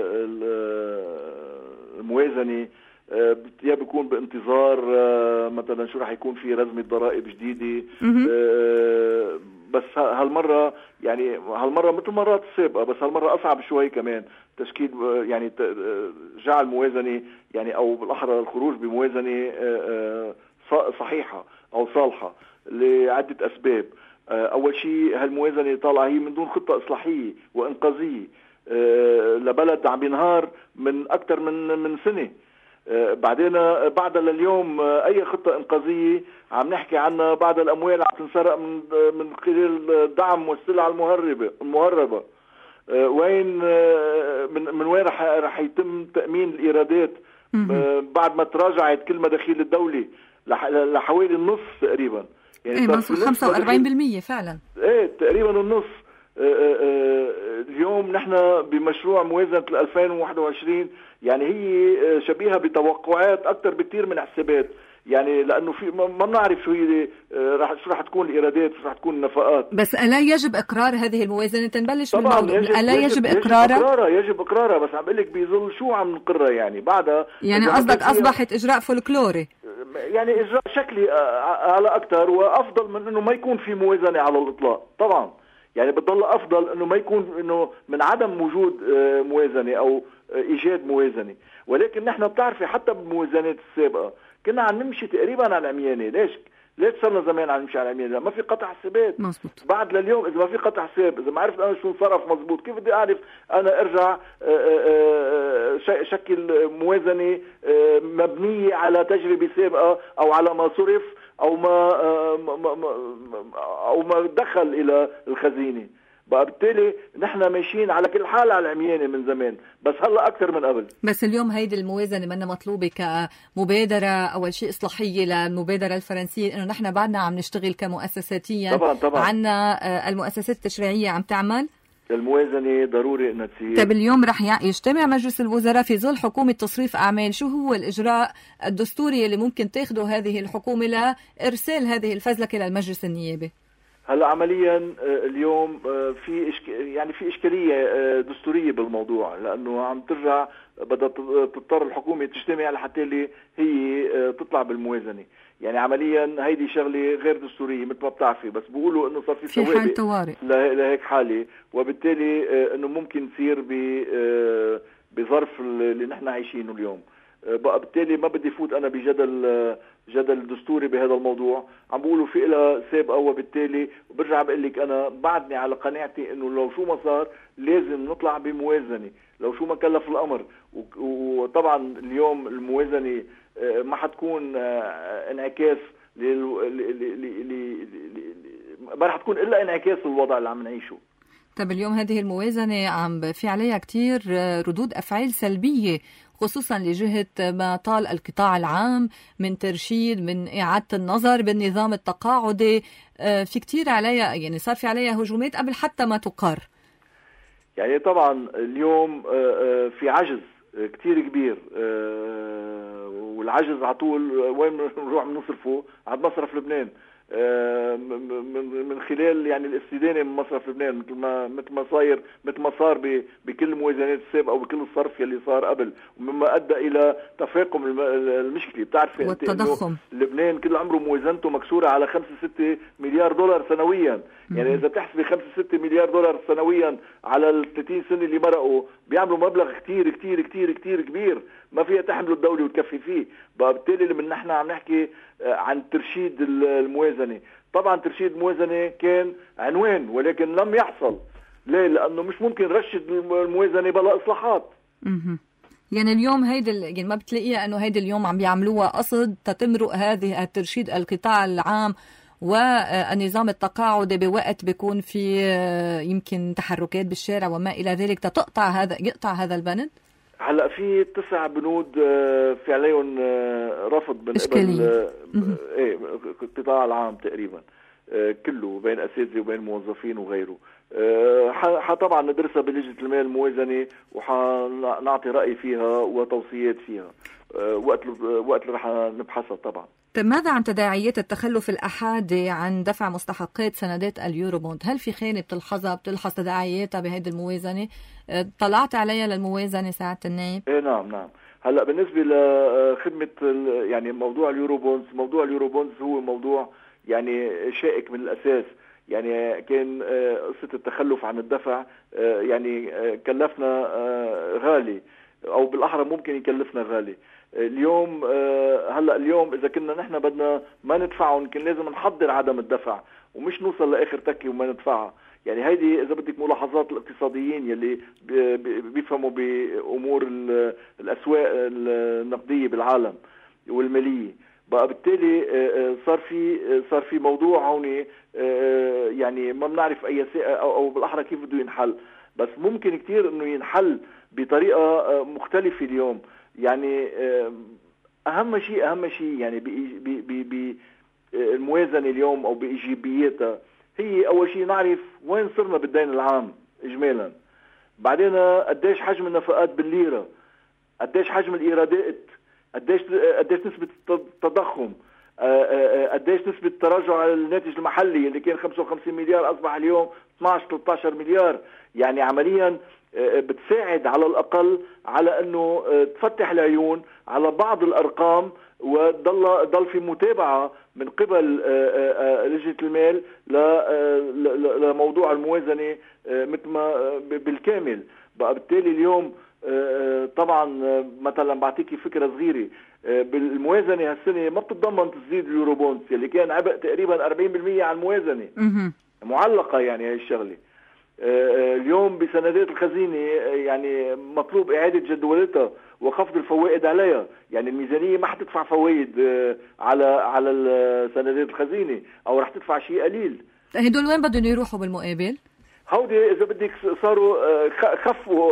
الموازنة، يا بيكون بانتظار مثلا شو رح يكون في رزمة ضرائب جديدة، بس هالمرة مثل مرات السابقة، بس هالمرة أصعب شوي كمان تشكيل، يعني جعل موازنة، يعني أو بالأحرى الخروج بموازنة صحيحة أو صالحة لعدة أسباب. أول شيء هالموازنة طالعة هي من دون خطة إصلاحية وإنقاذية لبلد عم ينهار من أكثر من سنة. بعدين بعد لليوم أي خطة إنقاذية عم نحكي عنها بعد الأموال عم تنسرق من خلال الدعم والسلع المهربة. وين من وين رح يتم تأمين الإيرادات بعد ما تراجعت كل مداخيل الدولة لحوالي النص تقريبا، يعني مصر 45% فعلا، تقريبا النص. اليوم نحن بمشروع موازنة 2021 يعني هي شبيهة بتوقعات أكثر بكثير من حسابات، يعني لأنه في ما بنعرف شو هي شو رح تكون الإيرادات وشو رح تكون النفقات. بس ألا يجب إقرار هذه الموازنة؟ تنبلش بالموضوع. ألا يجب إقرارها؟ يجب إقرارها، بس عم بقول لك بظل شو عم نقرها يعني بعدها. يعني قصدك أصبحت إجراء فولكلوري، يعني إجراء شكلي على أكثر وأفضل من إنه ما يكون في موازنة على الإطلاق طبعا. يعني بتضل أفضل إنه ما يكون إنه من عدم وجود موازنة أو إيجاد موازنة. ولكن نحن بتعرفي حتى بالموازنات السابقة كنا عم نمشي تقريبا على العميانة. ليش صرنا زمان عم نمشي على العميانة؟ ما في قطع حسابات. مزبوط. بعد لليوم إذا ما في قطع حساب، إذا ما عرفت أنا شو انصرف مزبوط، كيف بدي أعرف أنا أرجع شكل موازنة مبنية على تجربة سابقة أو على ما صرف أو ما دخل إلى الخزينة؟ بقى بالتالي نحن ماشيين على كل حال على العميانة من زمان، بس هلا أكثر من قبل. بس اليوم هيدي الموازنة منا مطلوبة كمبادرة أول شيء إصلاحية للمبادرة الفرنسية، إنه نحن بعدنا عم نشتغل كمؤسساتيا. طبعا عنا المؤسسات التشريعية عم تعمل الموازنة ضروري إنها تصير. طيب اليوم رح يجتمع مجلس الوزراء في ظل حكومة تصريف أعمال، شو هو الإجراء الدستوري اللي ممكن تاخده هذه الحكومة لإرسال هذه الفزلكة للمجلس النيابي؟ هلا عمليا اليوم في إشكالية دستورية بالموضوع، لأنه عم ترجع بدها تضطر الحكومة تجتمع لحتى اللي هي تطلع بالموازنة. يعني عمليا هيدي شغلة غير دستورية مثل ما بتعرفي، بس بيقولوا إنه صار في حال طوارئ لهيك حالة، وبالتالي إنه ممكن تصير بظرف اللي نحن عايشينه اليوم. بقى بالتالي ما بدي فوت أنا جدل دستوري بهذا الموضوع. عم بقولوا في إلها سابقة، وبالتالي برجع بقول لك أنا بعدني على قناعتي إنه لو شو ما صار لازم نطلع بموازنة، لو شو ما كلف الأمر. وطبعا اليوم الموازنة ما حتكون انعكاس ما رح تكون إلا انعكاس الوضع اللي عم نعيشه. طب اليوم هذه الموازنة عم في عليها كتير ردود أفعال سلبية، خصوصا لجهة ما طال القطاع العام من ترشيد، من إعادة النظر بالنظام التقاعدي. في كتير عليها، يعني صار في عليها هجومات قبل حتى ما تقر. يعني طبعا اليوم في عجز كتير كبير، العجز على طول وين بنروح بنصرفه؟ على مصرف لبنان، من خلال يعني الاستدانه من مصرف لبنان، مثل ما صار بكل الموازنات السابقه وبكل الصرف يلي صار قبل، ومما ادى الى تفاقم المشكله. بتعرفي والتضخم. لبنان كل عمره موازنته مكسوره على 5-6 مليار دولار سنويا. يعني اذا بتحسبي 5-6 مليار دولار سنويا على ال 30 سنه اللي مرقوا بيعملوا مبلغ كتير كتير كتير كتير كبير ما فيها تحمله الدوله وتكفي فيه. بالتالي لما نحن عم نحكي عن ترشيد الموازنه، طبعا ترشيد الموازنه كان عنوان ولكن لم يحصل. ليه؟ لانه مش ممكن نرشد الموازنه بلا اصلاحات. يعني اليوم يعني ما بتلاقيها انه هيدي اليوم عم بيعملوها قصد تتمرق هذه الترشيد القطاع العام والنظام التقاعدي بوقت بيكون في يمكن تحركات بالشارع وما الى ذلك يقطع هذا البند. هلا في 9 بنود في عليهم رفض من قبل القطاع العام تقريبا كله، بين اساتذه وبين موظفين وغيره. طبعا ندرسها بلجنه المال الموازنه وحنعطي راي فيها وتوصيات فيها وقت اللي رح نبحثها طبعا. ماذا عن تداعيات التخلف الأحادي عن دفع مستحقات سندات اليوروبوند؟ هل في خانة بتلحظ تداعياتها بهذه الموازنة؟ طلعت عليها للموازنة ساعة النائب؟ نعم. هلا بالنسبة لخدمة يعني موضوع اليوروبوندز هو موضوع يعني شائك من الأساس. يعني كان قصة التخلف عن الدفع يعني كلفنا غالي، أو بالأحرى ممكن يكلفنا غالي. اليوم اليوم اذا كنا نحن بدنا ما ندفعهم كان لازم نحضر عدم الدفع ومش نوصل لاخر تكه وما ندفعها. يعني هيدي اذا بدك ملاحظات الاقتصاديين يلي بيفهموا بامور الاسواق النقديه بالعالم والماليه. بقى بالتالي صار في موضوع هون يعني ما بنعرف اي او بالاحرى كيف بده ينحل، بس ممكن كتير انه ينحل بطريقه مختلفه اليوم. يعني اهم شيء يعني الموازنه اليوم او بايجابياتها هي اول شيء نعرف وين صرنا بالدين العام اجمالا، بعدين قديش حجم النفقات بالليره، قديش حجم الايرادات، قديش نسبه التضخم، قديش نسبه تراجع على الناتج المحلي اللي كان 55 مليار اصبح اليوم 12-13 مليار. يعني عمليا بتساعد على الأقل على أنه تفتح العيون على بعض الأرقام وضل في متابعة من قبل لجنة المال لموضوع الموازنة مثل ما بالكامل. بقى بالتالي اليوم طبعا مثلا بعطيكي فكرة صغيرة، بالموازنة هالسنة ما بتتضمن تسديد اليوروبوندز اللي كان عبء تقريبا 40% على الموازنة معلقة. يعني هاي الشغلة اليوم بسندات الخزينة يعني مطلوب إعادة جدولتها وخفض الفوائد عليها. يعني الميزانية ما حتدفع فوائد على سندات الخزينة أو رح تدفع شيء قليل. هدول وين بدهم يروحوا بالمقابل؟ هودي إذا بدك صاروا خفوا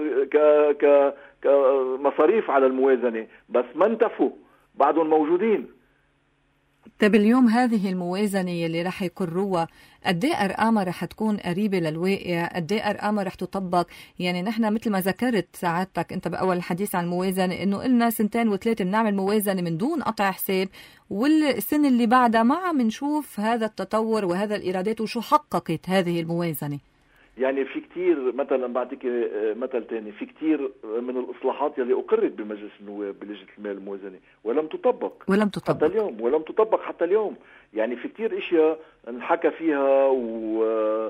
كمصاريف على الموازنة بس ما انتفوا، بعدهم موجودين. طيب اليوم هذه الموازنة اللي رح يقروها قد ايه ارقامها رح تكون قريبة للواقع؟ قد ايه ارقامها رح تطبق؟ يعني نحن مثل ما ذكرت سعادتك انت باول الحديث عن الموازنة انه قلنا 2 و3 بنعمل موازنة من دون قطع حساب، والسنة اللي بعدها ما عم نشوف هذا التطور وهذا الايرادات وشو حققت هذه الموازنة. يعني في كتير مثلا بعطيك مثل تاني، في كتير من الإصلاحات يلي أقرت بمجلس النواب بلجنة المال الموازنة ولم تطبق حتى اليوم، ولم تطبق حتى اليوم. يعني في كتير اشياء انحكى فيها و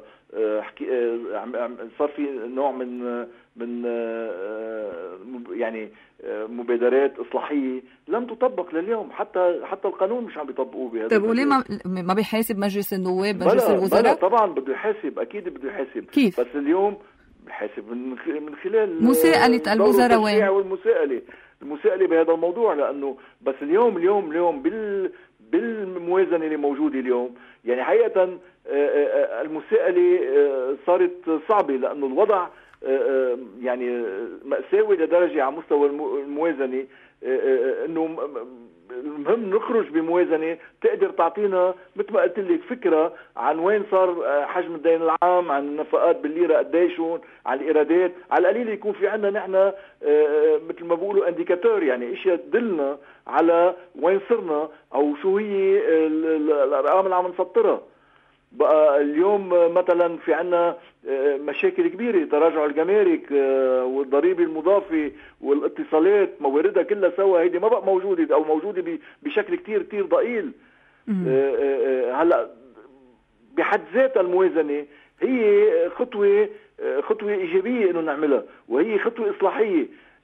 صار في نوع من يعني مبادرات إصلاحية لم تطبق لليوم، حتى القانون مش عم بيطبقوه بهذا. طيب وليه ما بيحاسب مجلس النواب مجلس الوزراء؟ بلا طبعا بده يحاسب، اكيد بده يحاسب. كيف؟ بس اليوم بيحاسب من خلال مساءلة الوزراء وين؟ والمساءلة بهذا الموضوع. لانه بس اليوم بالموازنة اللي موجودة اليوم يعني حقيقة المساءلة صارت صعبة، لانه الوضع يعني مأساوي لدرجة على مستوى الموازنة، انه المهم نخرج بموازنة تقدر تعطينا مثل ما قلت لك فكرة عن وين صار حجم الدين العام، عن النفقات بالليرة قديشون، عن الإيرادات، على القليل يكون في عندنا نحن مثل ما بقولوا انديكاتور، يعني اشياء تدلنا على وين صرنا او شو هي الارقام اللي عم نسطرها. بقى اليوم مثلا في عنا مشاكل كبيرة، تراجع الجمارك والضريبة المضافة والاتصالات مواردها كلها سوا هيدي ما بقى موجودة أو موجودة بشكل كتير ضئيل. هلأ بحد ذات الموازنة هي خطوة إيجابية إنه نعملها، وهي خطوة إصلاحية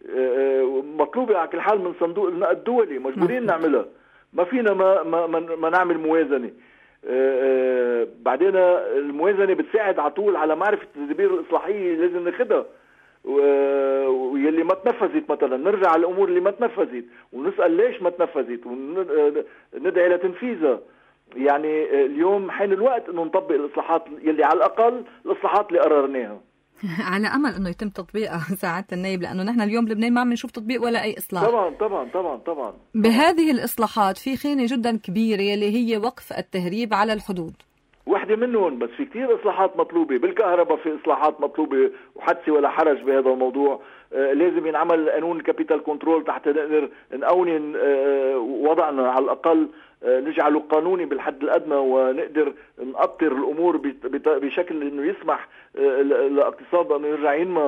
مطلوبة على كل حال من صندوق النقد الدولي، مجبورين نعملها، ما فينا ما نعمل موازنة. بعدين الموازنة بتساعد على طول على معرفة التدابير الإصلاحية اللي لازم ناخدها، واللي ما تنفذت مثلا نرجع على الأمور اللي ما تنفذت ونسأل ليش ما تنفذت وندعي لتنفيذها. يعني اليوم حين الوقت انه نطبق الإصلاحات يلي على الأقل الإصلاحات اللي قررناها على أمل أنه يتم تطبيقها سعادة النائب، لأنه نحن اليوم بلبنان ما عم نشوف تطبيق ولا أي إصلاح. طبعا. بهذه الإصلاحات في خانة جدا كبيرة اللي هي وقف التهريب على الحدود، واحدة منهم، بس في كتير إصلاحات مطلوبة. بالكهرباء في إصلاحات مطلوبة وحدث ولا حرج بهذا الموضوع. لازم ينعمل قانون الكابيتال كنترول تحت نقدر نقونن وضعنا على الأقل، نجعله قانوني بالحد الأدنى، ونقدر نقطر الأمور بشكل إنه يسمح لاقتصاد أنه يرجع ينمى.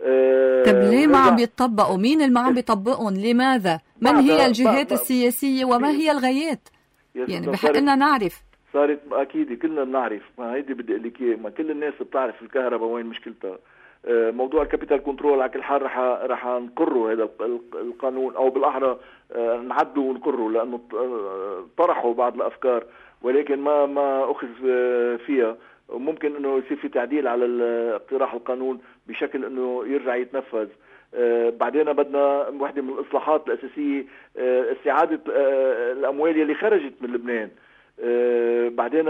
طب ليه ما عم بيطبقوا؟ مين اللي ما عم بيطبقهم؟ لماذا؟ من هي الجهات السياسية وما هي الغايات؟ يعني بحق لنا نعرف. صارت أكيد كلنا بنعرف، ما هيدي بدي أقول لك إياه، ما كل الناس بتعرف الكهرباء وين مشكلتها. موضوع الكابيتال كنترول على كل حال رح نقره هذا القانون، أو بالأحرى نعدله ونقره، لأنه طرحوا بعض الأفكار ولكن ما أخذ فيها. ممكن أنه يصير في تعديل على اقتراح القانون بشكل أنه يرجع يتنفذ. بعدين بدنا واحدة من الإصلاحات الأساسية استعادة الأموال اللي خرجت من لبنان. بعدين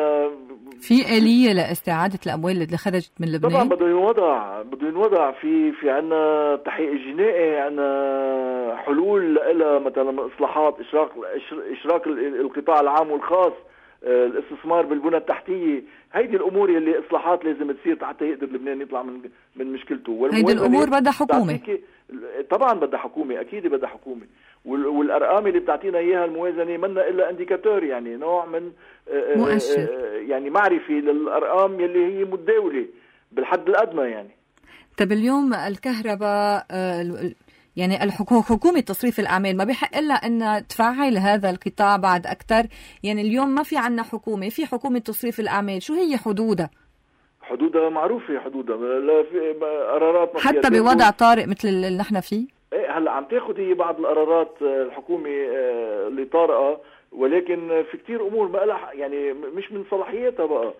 في آلية لاستعادة الأموال اللي خرجت من لبنان. طبعا بده ينوضع في عنا تحقيق الجنائي، عنا حلول لها مثلا إصلاحات إشراك القطاع العام والخاص، الاستثمار بالبنى التحتية. هيدي الأمور اللي إصلاحات لازم تصير حتى يقدر لبنان يطلع من مشكلته. هيدي الأمور بدها حكومة. طبعا بدها حكومة، أكيد بدها حكومة. والأرقام اللي بتعطينا إياها الموازنة منا إلا انديكاتور، يعني نوع من مؤشر، يعني معرفي للأرقام يلي هي متداولة بالحد الأدنى. يعني طب اليوم الكهرباء يعني حكومة تصريف الأعمال ما بيحق إلا أن تفعل هذا القطاع بعد أكثر. يعني اليوم ما في عنا حكومة، في حكومة تصريف الأعمال، شو هي حدودها؟ حدودها معروفة، حدودها لا في قرارات حتى بوضع طارئ مثل اللي نحن فيه. هلا عم تاخذ هي بعض القرارات الحكومة اللي طارئة، ولكن في كتير أمور ما لها يعني مش من صلاحياتها بقى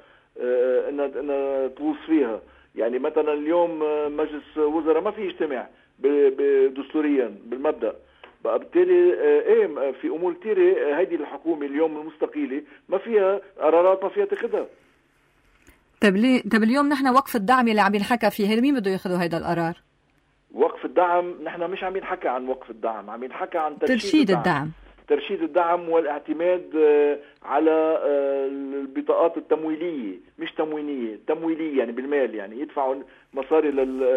إنها تغوص فيها. يعني مثلا اليوم مجلس وزراء ما في يجتمع دستوريا بالمبدأ بقى، بالتالي في أمور كتيرة هيدي الحكومة اليوم المستقيلة ما فيها قرارات ما فيها تاخذها. طب اليوم نحن وقف الدعم اللي عم ينحكى فيه، مين بده ياخذوا هيدا القرار؟ وقف الدعم نحن مش عم ينحكى عن وقف الدعم، عم ينحكى عن ترشيد الدعم والاعتماد على البطاقات التمويلية، مش تمويلية يعني بالمال، يعني يدفعوا مصاري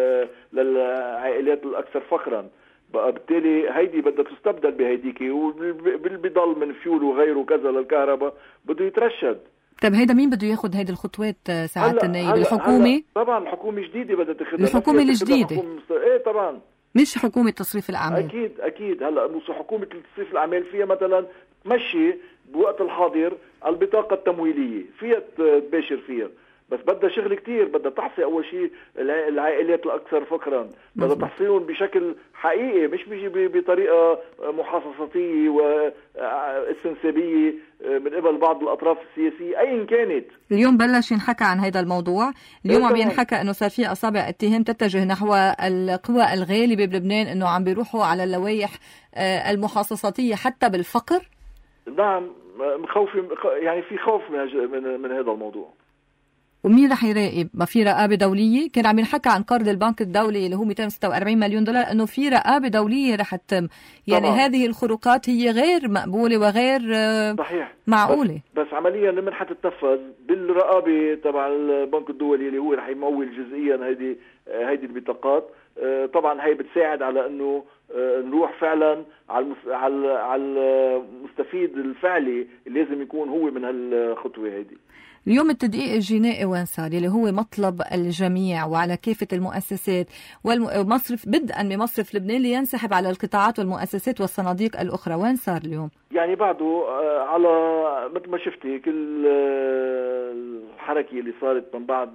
للعائلات الأكثر فقرا. بقى بالتالي هيدي بدها تستبدل بهيديك، وبالبضل من فيول وغيره كذا للكهرباء بده يترشد. طب هيدا مين بده ياخذ هيدي الخطوات سعادة النائب؟ الحكومة؟ طبعا الحكومة جديدة بدها تاخذها، الحكومة الجديدة. طبعا مش حكومة تصريف الأعمال. أكيد هلا حكومة تصريف الأعمال فيها مثلا تمشي بوقت الحاضر البطاقة التمويلية، فيها تباشر فيها، بس بدها شغل كتير. بدها تحصي أول شيء العائلات الأكثر فقرا، بدها تحصيهم بشكل حقيقي، مش بيجي بطريقة محاصصاتية واستنسابية من قبل بعض الأطراف السياسية أيا كانت. اليوم بلش ينحكى عن هذا الموضوع. اليوم عم ينحكى أنه صار في أصابع اتهام تتجه نحو القوى الغالبة بلبنان أنه عم بيروحوا على اللوائح المحاصصاتية حتى بالفقر. نعم، يعني في خوف من هذا الموضوع. ومين رح يراقب؟ ما في رقابة دولية؟ كان عم ينحكى عن قرض البنك الدولي اللي هو 246 مليون دولار انه في رقابة دولية رح تتم، يعني طبعا. هذه الخروقات هي غير مقبولة وغير صحيح معقولة. بس عمليا لمن حتتنفذ بالرقابة تبع البنك الدولي اللي هو رح يمول جزئيا هيدي البطاقات. طبعا هي بتساعد على انه نروح فعلا على المستفيد الفعلي اللي لازم يكون هو من هالخطوة هيدي. اليوم التدقيق الجنائي وين صار اللي هو مطلب الجميع وعلى كافة المؤسسات والمصرف بدءا بمصرف لبنان لينسحب على القطاعات والمؤسسات والصناديق الأخرى، وين صار اليوم؟ يعني بعده على مثل ما شفتي كل الحركة اللي صارت من بعد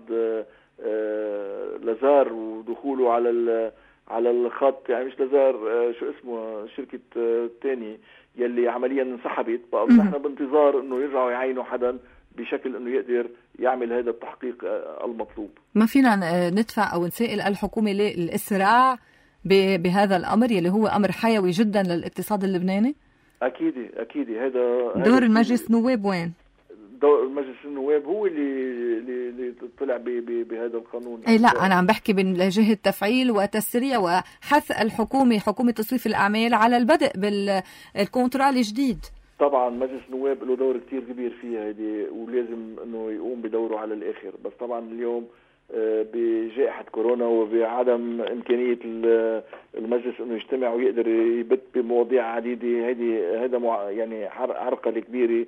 لازار ودخوله على الخط، يعني مش لازار شو اسمه شركة تاني يلي عمليا انسحبت. بقى نحن بانتظار انه يرجعوا يعينوا حدا بشكل انه يقدر يعمل هذا التحقيق المطلوب. ما فينا ندفع او نسائل الحكومة للإسراع بهذا الامر يلي هو امر حيوي جدا للاقتصاد اللبناني؟ اكيد هذا دور المجلس النواب وين؟ دور مجلس النواب هو اللي طلع بهذا القانون. اي لا انا عم بحكي من جهة تفعيل وتسريع وحث حكومة تصريف الاعمال على البدء بالكونترال الجديد. طبعا مجلس النواب له دور كتير كبير فيها هذه ولازم انه يقوم بدوره على الاخر. بس طبعا اليوم بجائحة كورونا وبعدم إمكانية المجلس إنه يجتمع ويقدر يبت بمواضيع عديدة، هذا يعني عرقلة كبيرة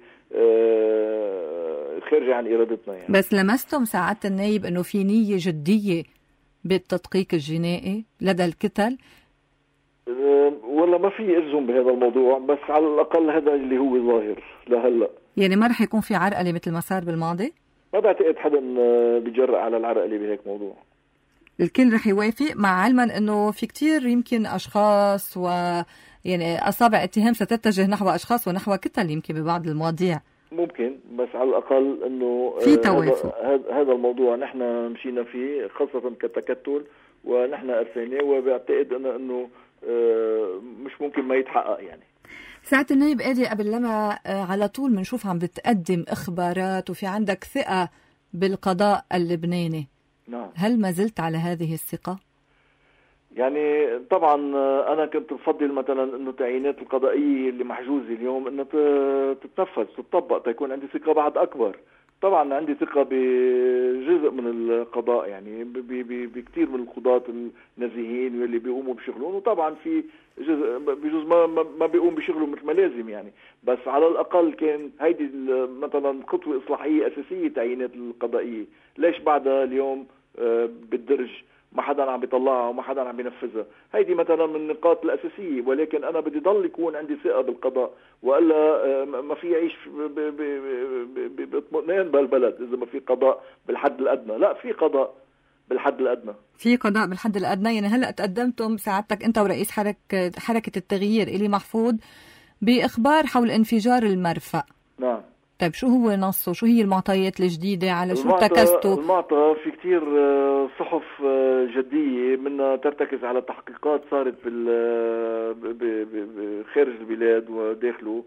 خارجة عن إرادتنا يعني. بس لمستم سعادة النايب إنه في نية جدية بالتدقيق الجنائي لدى الكتل؟ ولا ما في إلزم بهذا الموضوع، بس على الأقل هذا اللي هو ظاهر لهلا. يعني ما رح يكون في عرقلة مثل ما صار بالماضي؟ ما بعتقد حدا بيجرأ على العرقلة بهيك موضوع. الكل رح يوافق مع علما انه في كتير يمكن اشخاص يعني اصابع اتهام ستتجه نحو اشخاص ونحو كتل يمكن ببعض المواضيع. ممكن، بس على الاقل انه في توافق. هذا الموضوع نحن مشينا فيه خاصة كتكتل ونحن ارسلناه، وبعتقد انه مش ممكن ما يتحقق يعني. ساعة النايب قادي قبل لما على طول منشوف عم بتقدم إخبارات وفي عندك ثقة بالقضاء اللبناني. نعم. هل ما زلت على هذه الثقة؟ يعني طبعا أنا كنت بفضل مثلا إنه تعيينات القضائية اللي محجوزة اليوم إنه تتنفذ تطبق تكون عندي ثقة بعد أكبر. طبعا عندي ثقة بجزء من القضاء يعني بكثير من القضاة النزيهين واللي بيقوموا بشغلهم، وطبعا في جزء بجوز ما بيقوم بشغله مثل ما لازم يعني. بس على الأقل كان هيدي مثلا خطوة إصلاحية أساسية تعيينات القضائية. ليش بعدها اليوم بالدرج ما حدا عم بيطلعها وما حدا عم بينفذها؟ هيدي مثلا من النقاط الأساسية، ولكن أنا بدي ضل يكون عندي ثقة بالقضاء، وإلا ما في يعيش باطمئنان بهالبلد إذا ما في قضاء بالحد الأدنى. لا، في قضاء بالحد الأدنى، في قضاء بالحد الأدنى. يعني هلأ تقدمتم سعادتك أنت ورئيس حركة التغيير إلي محفوظ بإخبار حول انفجار المرفأ. نعم. طيب شو هو نصه؟ شو هي المعطيات الجديدة؟ على شو ارتكزتوا؟ المعطى في كتير صحف جدية منها ترتكز على تحقيقات صارت خارج البلاد وداخله،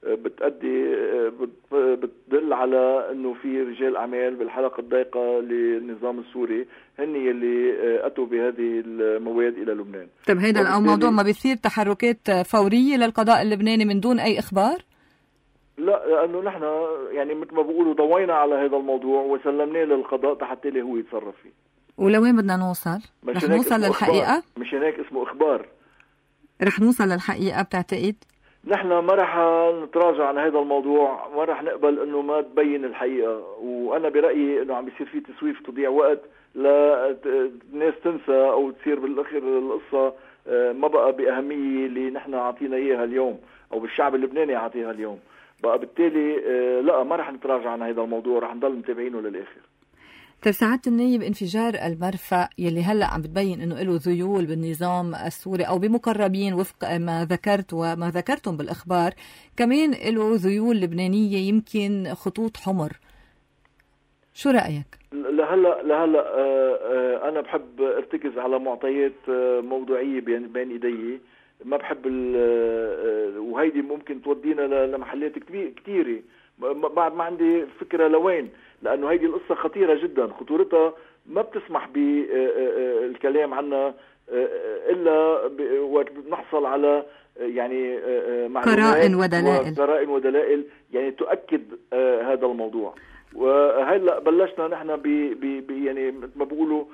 بتدل على انه في رجال اعمال بالحلقة الضيقة للنظام السوري هن يلي اتوا بهذه المواد الى لبنان. طيب هيدا الموضوع ما بيصير تحركات فورية للقضاء اللبناني من دون اي اخبار؟ لا، لأنه نحن يعني مثل ما بقولوا ضوينا على هذا الموضوع وسلمناه للقضاء حتى اللي هو يتصرف فيه. ولوين بدنا نوصل؟ رح نوصل للحقيقة؟ مش هناك اسمه إخبار. رح نوصل للحقيقة بتعتقد؟ نحن ما رح نتراجع عن هذا الموضوع، ما رح نقبل انه ما تبين الحقيقة. وانا برأيي انه عم بيصير في تسويف تضيع وقت للناس تنسى او تصير بالاخر القصة ما بقى بأهمية اللي نحن عطينا اياها اليوم او بالشعب اللبناني عطيها اليوم. بقى بالتالي لا، ما رح نتراجع عن هذا الموضوع، رح نضل متابعينه للآخر. طيب سعادة النايب، انفجار المرفأ يلي هلأ عم بتبين انه له ذيول بالنظام السوري او بمقربين وفق ما ذكرت وما ذكرتم بالإخبار، كمان له ذيول لبنانية يمكن خطوط حمر، شو رأيك؟ لهلا انا بحب ارتكز على معطيات موضوعية بين ايدي، ما بحب وهيدي ممكن تودينا لمحلات كتيرة، بعد ما عندي فكرة لوين، لأنه هيدي القصة خطيرة جدا، خطورتها ما بتسمح بالكلام عنها إلا وقت نحصل على يعني قرائن ودلائل يعني تؤكد هذا الموضوع. وهلا بلشنا نحن يعني ما بقولوا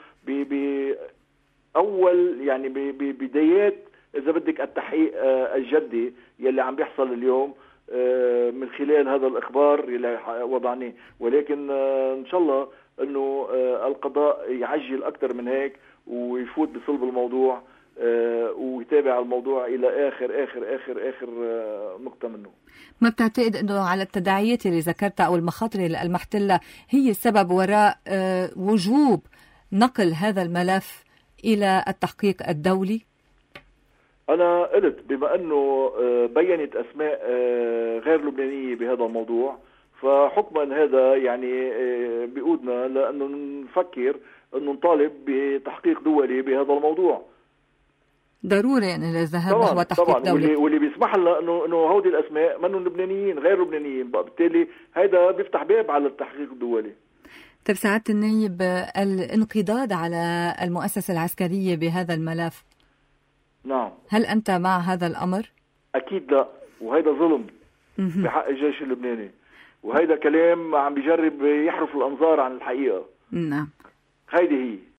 بأول يعني ببدايات إذا بدك التحقيق الجدي يلي عم بيحصل اليوم من خلال هذا الإخبار اللي وضعناه. ولكن إن شاء الله إنه القضاء يعجل أكثر من هيك ويفوت بصلب الموضوع ويتابع الموضوع إلى آخر نقطة منه. ما بتعتقد أنه على التداعيات اللي ذكرتها أو المخاطر اللي ألمحت لها هي السبب وراء وجوب نقل هذا الملف إلى التحقيق الدولي؟ أنا قلت بما أنه بيّنت أسماء غير لبنانية بهذا الموضوع، فحكما هذا يعني بيقودنا لأنه نفكر أنه نطالب بتحقيق دولي بهذا الموضوع. ضروري يعني الذهاب نحو تحقيق دولي. واللي بيسمح لنا انه هودي الاسماء منهم لبنانيين غير لبنانيين، بالتالي هذا بيفتح باب على التحقيق الدولي. طيب سعادة النائب، الانقضاض على المؤسسة العسكرية بهذا الملف، نعم، هل أنت مع هذا الأمر؟ أكيد لا، وهذا ظلم بحق الجيش اللبناني، وهذا كلام عم بيجرب يحرف الأنظار عن الحقيقة. نعم، هيدي هي